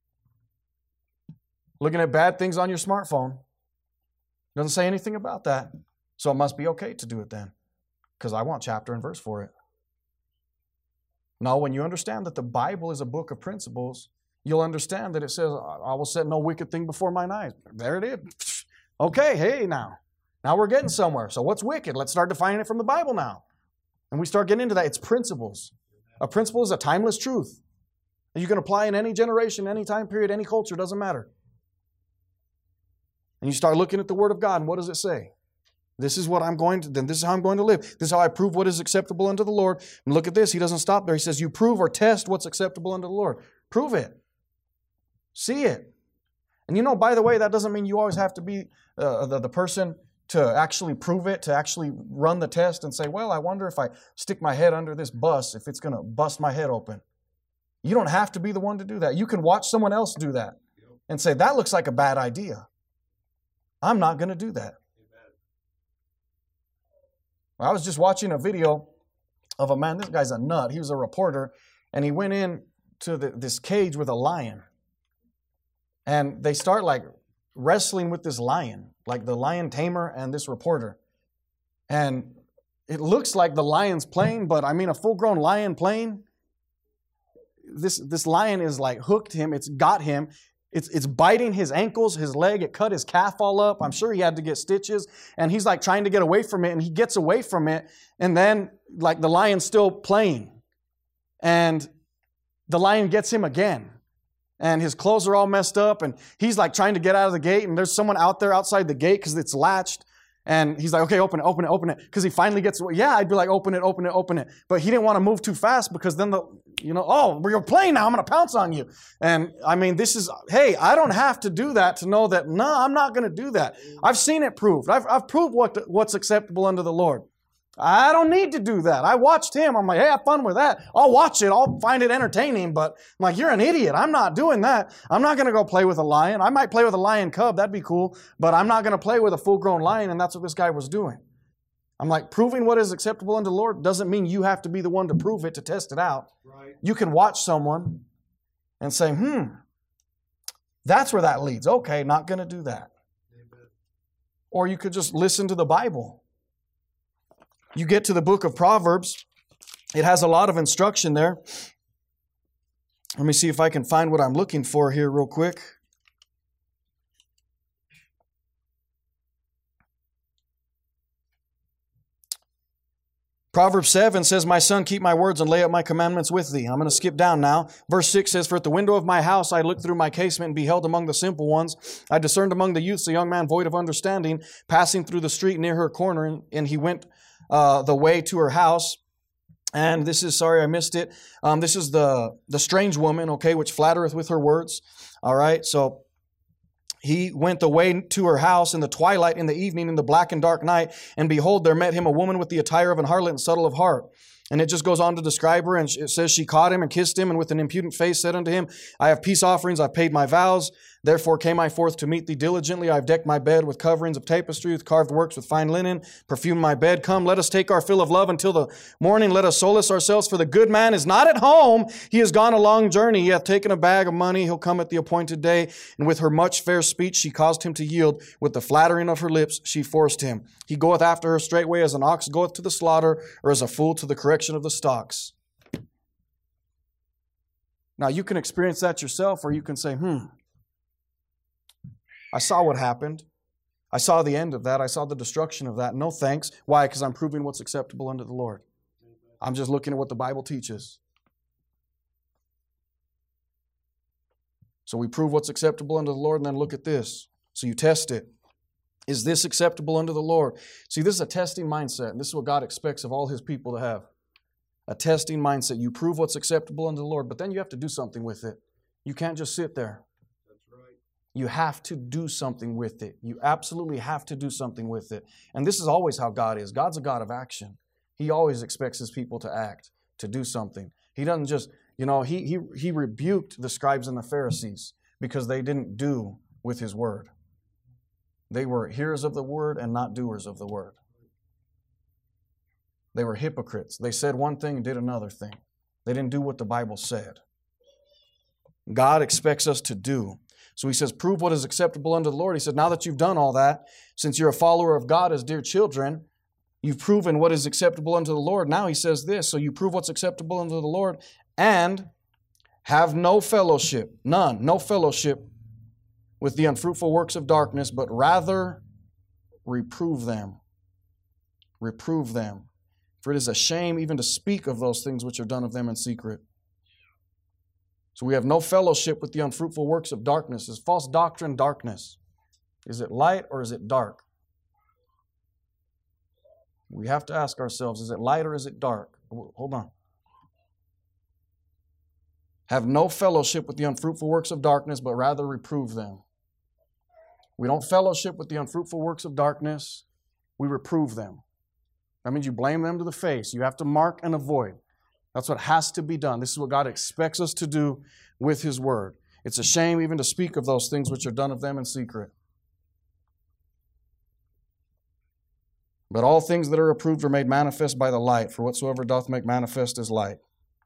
looking at bad things on your smartphone. It doesn't say anything about that. So it must be okay to do it then, because I want chapter and verse for it. No, when you understand that the Bible is a book of principles, you'll understand that it says, I will set no wicked thing before mine eyes. There it is. Okay, hey, now. Now we're getting somewhere. So what's wicked? Let's start defining it from the Bible now. And we start getting into that. It's principles. A principle is a timeless truth that you can apply in any generation, any time period, any culture, doesn't matter. And you start looking at the Word of God, and what does it say? This is what I'm going to, then this is how I'm going to live. This is how I prove what is acceptable unto the Lord. And look at this. He doesn't stop there. He says, you prove or test what's acceptable unto the Lord. Prove it. See it. And you know, by the way, that doesn't mean you always have to be uh, the, the person to actually prove it, to actually run the test and say, well, I wonder if I stick my head under this bus, if it's going to bust my head open. You don't have to be the one to do that. You can watch someone else do that and say, that looks like a bad idea. I'm not going to do that. I was just watching a video of a man. This guy's a nut. He was a reporter, and he went in to the, this cage with a lion. And they start like wrestling with this lion, like the lion tamer and this reporter. And it looks like the lion's playing, but I mean a full-grown lion playing. This, this lion is like hooked him. It's got him. It's, it's biting his ankles, his leg. It cut his calf all up. I'm sure he had to get stitches. And he's like trying to get away from it. And he gets away from it. And then like the lion's still playing. And the lion gets him again. And his clothes are all messed up. And he's like trying to get out of the gate. And there's someone out there outside the gate because it's latched. And he's like, okay, open it, open it, open it. Because he finally gets, yeah, I'd be like, open it, open it, open it. But he didn't want to move too fast because then the, you know, oh, you're playing now. I'm going to pounce on you. And I mean, this is, hey, I don't have to do that to know that, no, I'm not going to do that. I've seen it proved. I've, I've proved what what's acceptable unto the Lord. I don't need to do that. I watched him. I'm like, hey, have fun with that. I'll watch it. I'll find it entertaining. But I'm like, you're an idiot. I'm not doing that. I'm not going to go play with a lion. I might play with a lion cub. That'd be cool. But I'm not going to play with a full-grown lion. And that's what this guy was doing. I'm like, proving what is acceptable unto the Lord doesn't mean you have to be the one to prove it, to test it out. Right. You can watch someone and say, hmm, that's where that leads. Okay, not going to do that. Amen. Or you could just listen to the Bible. You get to the book of Proverbs. It has a lot of instruction there. Let me see if I can find what I'm looking for here real quick. Proverbs seven says, my son, keep my words and lay up my commandments with thee. I'm going to skip down now. Verse six says, for at the window of my house I looked through my casement and beheld among the simple ones. I discerned among the youths a young man void of understanding, passing through the street near her corner, and, and he went uh, the way to her house. And this is, sorry, I missed it. Um, this is the, the strange woman, okay, which flattereth with her words. All right, so he went the way to her house in the twilight, in the evening, in the black and dark night. And behold, there met him a woman with the attire of an harlot and subtle of heart. And it just goes on to describe her. And it says she caught him and kissed him, and with an impudent face said unto him, I have peace offerings, I've paid my vows. Therefore came I forth to meet thee diligently. I have decked my bed with coverings of tapestry, with carved works, with fine linen, perfumed my bed. Come, let us take our fill of love until the morning. Let us solace ourselves, for the good man is not at home. He has gone a long journey. He hath taken a bag of money. He'll come at the appointed day. And with her much fair speech she caused him to yield. With the flattering of her lips she forced him. He goeth after her straightway as an ox goeth to the slaughter, or as a fool to the correction of the stocks. Now you can experience that yourself, or you can say, hmm, I saw what happened. I saw the end of that. I saw the destruction of that. No thanks. Why? Because I'm proving what's acceptable unto the Lord. I'm just looking at what the Bible teaches. So we prove what's acceptable unto the Lord, and then look at this. So you test it. Is this acceptable unto the Lord? See, this is a testing mindset, and this is what God expects of all His people to have. A testing mindset. You prove what's acceptable unto the Lord, but then you have to do something with it. You can't just sit there. That's right. You have to do something with it. You absolutely have to do something with it. And this is always how God is. God's a God of action. He always expects His people to act, to do something. He doesn't just, you know, He, he, he rebuked the scribes and the Pharisees because they didn't do with His word. They were hearers of the word and not doers of the word. They were hypocrites. They said one thing and did another thing. They didn't do what the Bible said. God expects us to do. So He says, prove what is acceptable unto the Lord. He said, now that you've done all that, since you're a follower of God as dear children, you've proven what is acceptable unto the Lord. Now He says this, so you prove what's acceptable unto the Lord and have no fellowship, none, no fellowship with the unfruitful works of darkness, but rather reprove them. Reprove them. For it is a shame even to speak of those things which are done of them in secret. So we have no fellowship with the unfruitful works of darkness. Is false doctrine darkness? Is it light or is it dark? We have to ask ourselves, is it light or is it dark? Hold on. Have no fellowship with the unfruitful works of darkness, but rather reprove them. We don't fellowship with the unfruitful works of darkness. We reprove them. That means you blame them to the face. You have to mark and avoid. That's what has to be done. This is what God expects us to do with His word. It's a shame even to speak of those things which are done of them in secret. But all things that are approved are made manifest by the light, for whatsoever doth make manifest is light.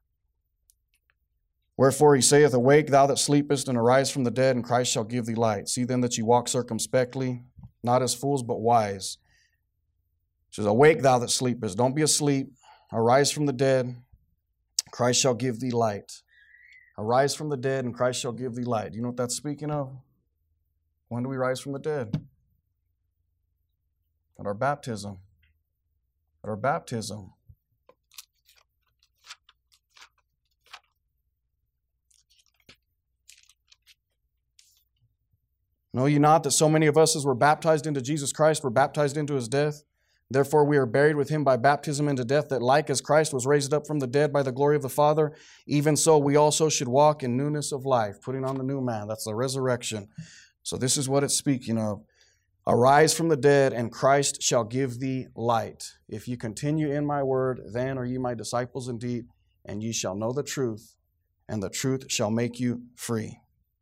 Wherefore He saith, awake, thou that sleepest, and arise from the dead, and Christ shall give thee light. See then that ye walk circumspectly, not as fools, but wise. He says, awake, thou that sleepest. Don't be asleep. Arise from the dead. Christ shall give thee light. Arise from the dead, and Christ shall give thee light. Do you know what that's speaking of? When do we rise from the dead? At our baptism. At our baptism. Know ye not that so many of us as were baptized into Jesus Christ were baptized into His death? Therefore we are buried with Him by baptism into death, that like as Christ was raised up from the dead by the glory of the Father, even so we also should walk in newness of life, putting on the new man. That's the resurrection. So this is what it's speaking of. Arise from the dead, and Christ shall give thee light. If ye continue in my word, then are ye my disciples indeed, and ye shall know the truth, and the truth shall make you free.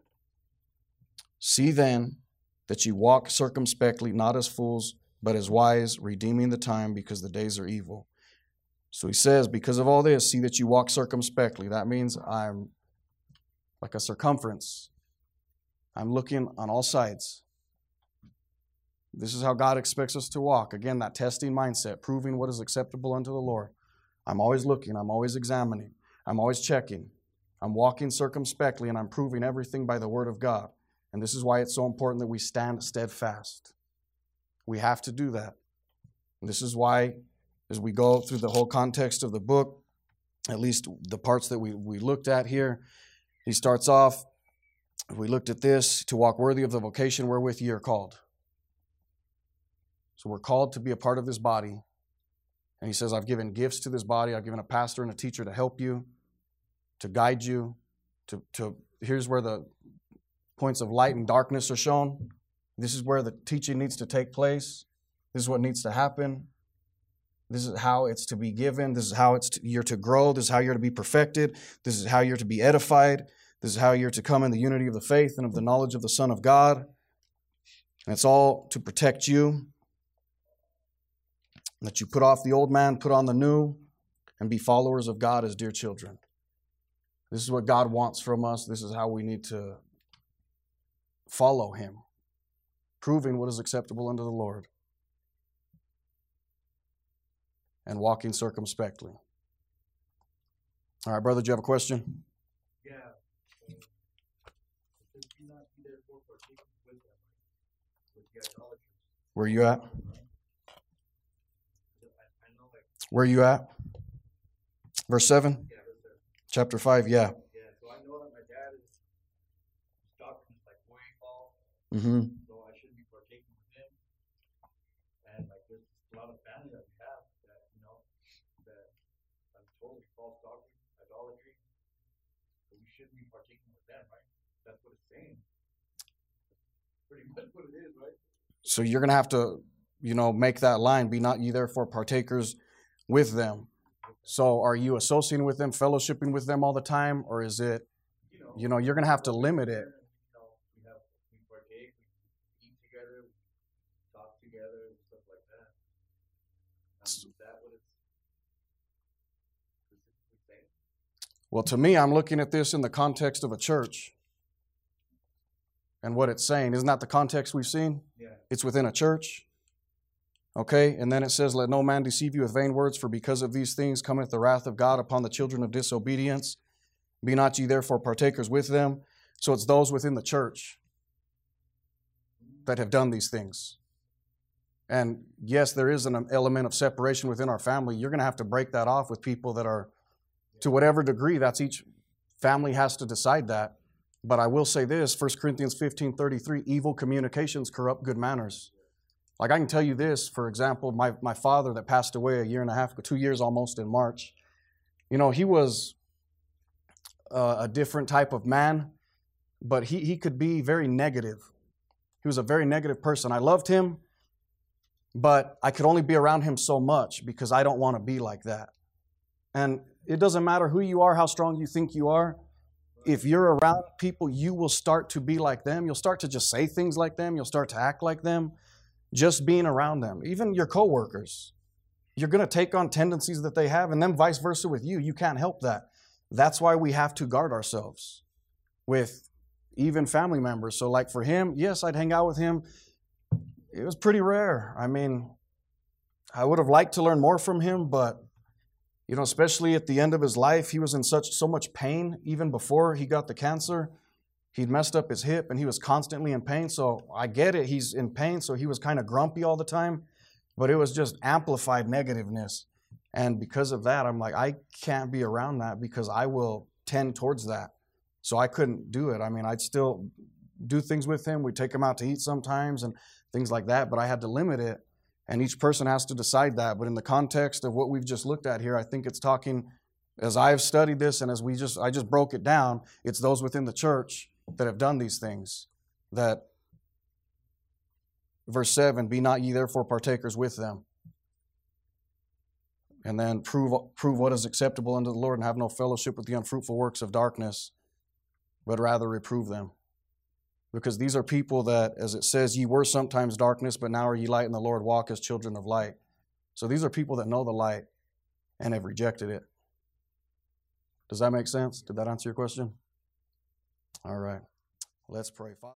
See then that ye walk circumspectly, not as fools, but as wise, redeeming the time, because the days are evil. So he says, because of all this, see that you walk circumspectly. That means I'm like a circumference. I'm looking on all sides. This is how God expects us to walk. Again, that testing mindset, proving what is acceptable unto the Lord. I'm always looking. I'm always examining. I'm always checking. I'm walking circumspectly, and I'm proving everything by the Word of God. And this is why it's so important that we stand steadfast. We have to do that. And this is why, as we go through the whole context of the book, at least the parts that we, we looked at here, he starts off, we looked at this, to walk worthy of the vocation wherewith ye are called. So we're called to be a part of this body. And he says, I've given gifts to this body. I've given a pastor and a teacher to help you, to guide you. To, to here's where the points of light and darkness are shown. This is where the teaching needs to take place. This is what needs to happen. This is how it's to be given. This is how it's to, you're to grow. This is how you're to be perfected. This is how you're to be edified. This is how you're to come in the unity of the faith and of the knowledge of the Son of God. And it's all to protect you. That you put off the old man, put on the new, and be followers of God as dear children. This is what God wants from us. This is how we need to follow Him, proving what is acceptable unto the Lord and walking circumspectly. All right, brother, do you have a question? Yeah. Where are you at? Where are you at? Verse seven? Yeah, verse seven. Chapter five, yeah. Yeah, so I know that my dad is doctrine is like way false, Mm-hmm. so I shouldn't be partaking with him. And like there's a lot of family that we have that, you know, that I'm holy false doctrine, idolatry. So we shouldn't be partaking with them, right? That's what it's saying. Pretty much what it is, right? So you're going to have to, you know, make that line, be not ye therefore partakers with them. So are you associating with them, fellowshipping with them all the time, or is it, You know, you know, you're going to have to limit it. You know, we have we partake, we eat together, we talk together, and stuff like that. I mean, is that what it's specifically saying? Well, to me, I'm looking at this in the context of a church and what it's saying. Isn't that the context we've seen? Yeah. It's within a church. Okay, and then it says, let no man deceive you with vain words, for because of these things cometh the wrath of God upon the children of disobedience. Be not ye therefore partakers with them. So it's those within the church that have done these things. And yes, there is an element of separation within our family. You're going to have to break that off with people that are, to whatever degree, that's each family has to decide that. But I will say this, First Corinthians fifteen thirty-three, evil communications corrupt good manners. Like I can tell you this, for example, my, my father that passed away a year and a half, two years almost in March, you know, he was uh, a different type of man, but he, he could be very negative. He was a very negative person. I loved him, but I could only be around him so much because I don't want to be like that. And it doesn't matter who you are, how strong you think you are. If you're around people, you will start to be like them. You'll start to just say things like them. You'll start to act like them. Just being around them, even your coworkers, you're going to take on tendencies that they have, and then vice versa with you. You can't help that. That's why we have to guard ourselves with even family members. So like for him, yes, I'd hang out with him. It was pretty rare. I mean, I would have liked to learn more from him, but you know, especially at the end of his life, he was in such so much pain. Even before he got the cancer, he'd messed up his hip and he was constantly in pain. So I get it. He's in pain. So he was kind of grumpy all the time, but it was just amplified negativeness. And because of that, I'm like, I can't be around that because I will tend towards that. So I couldn't do it. I mean, I'd still do things with him. We'd take him out to eat sometimes and things like that, but I had to limit it. And each person has to decide that. But in the context of what we've just looked at here, I think it's talking, as I've studied this and as we just, I just broke it down, it's those within the church that have done these things. That, verse seven, be not ye therefore partakers with them. And then prove, prove what is acceptable unto the Lord, and have no fellowship with the unfruitful works of darkness, but rather reprove them. Because these are people that, as it says, ye were sometimes darkness, but now are ye light in the Lord, walk as children of light. So these are people that know the light and have rejected it. Does that make sense? Did that answer your question? All right. Let's pray.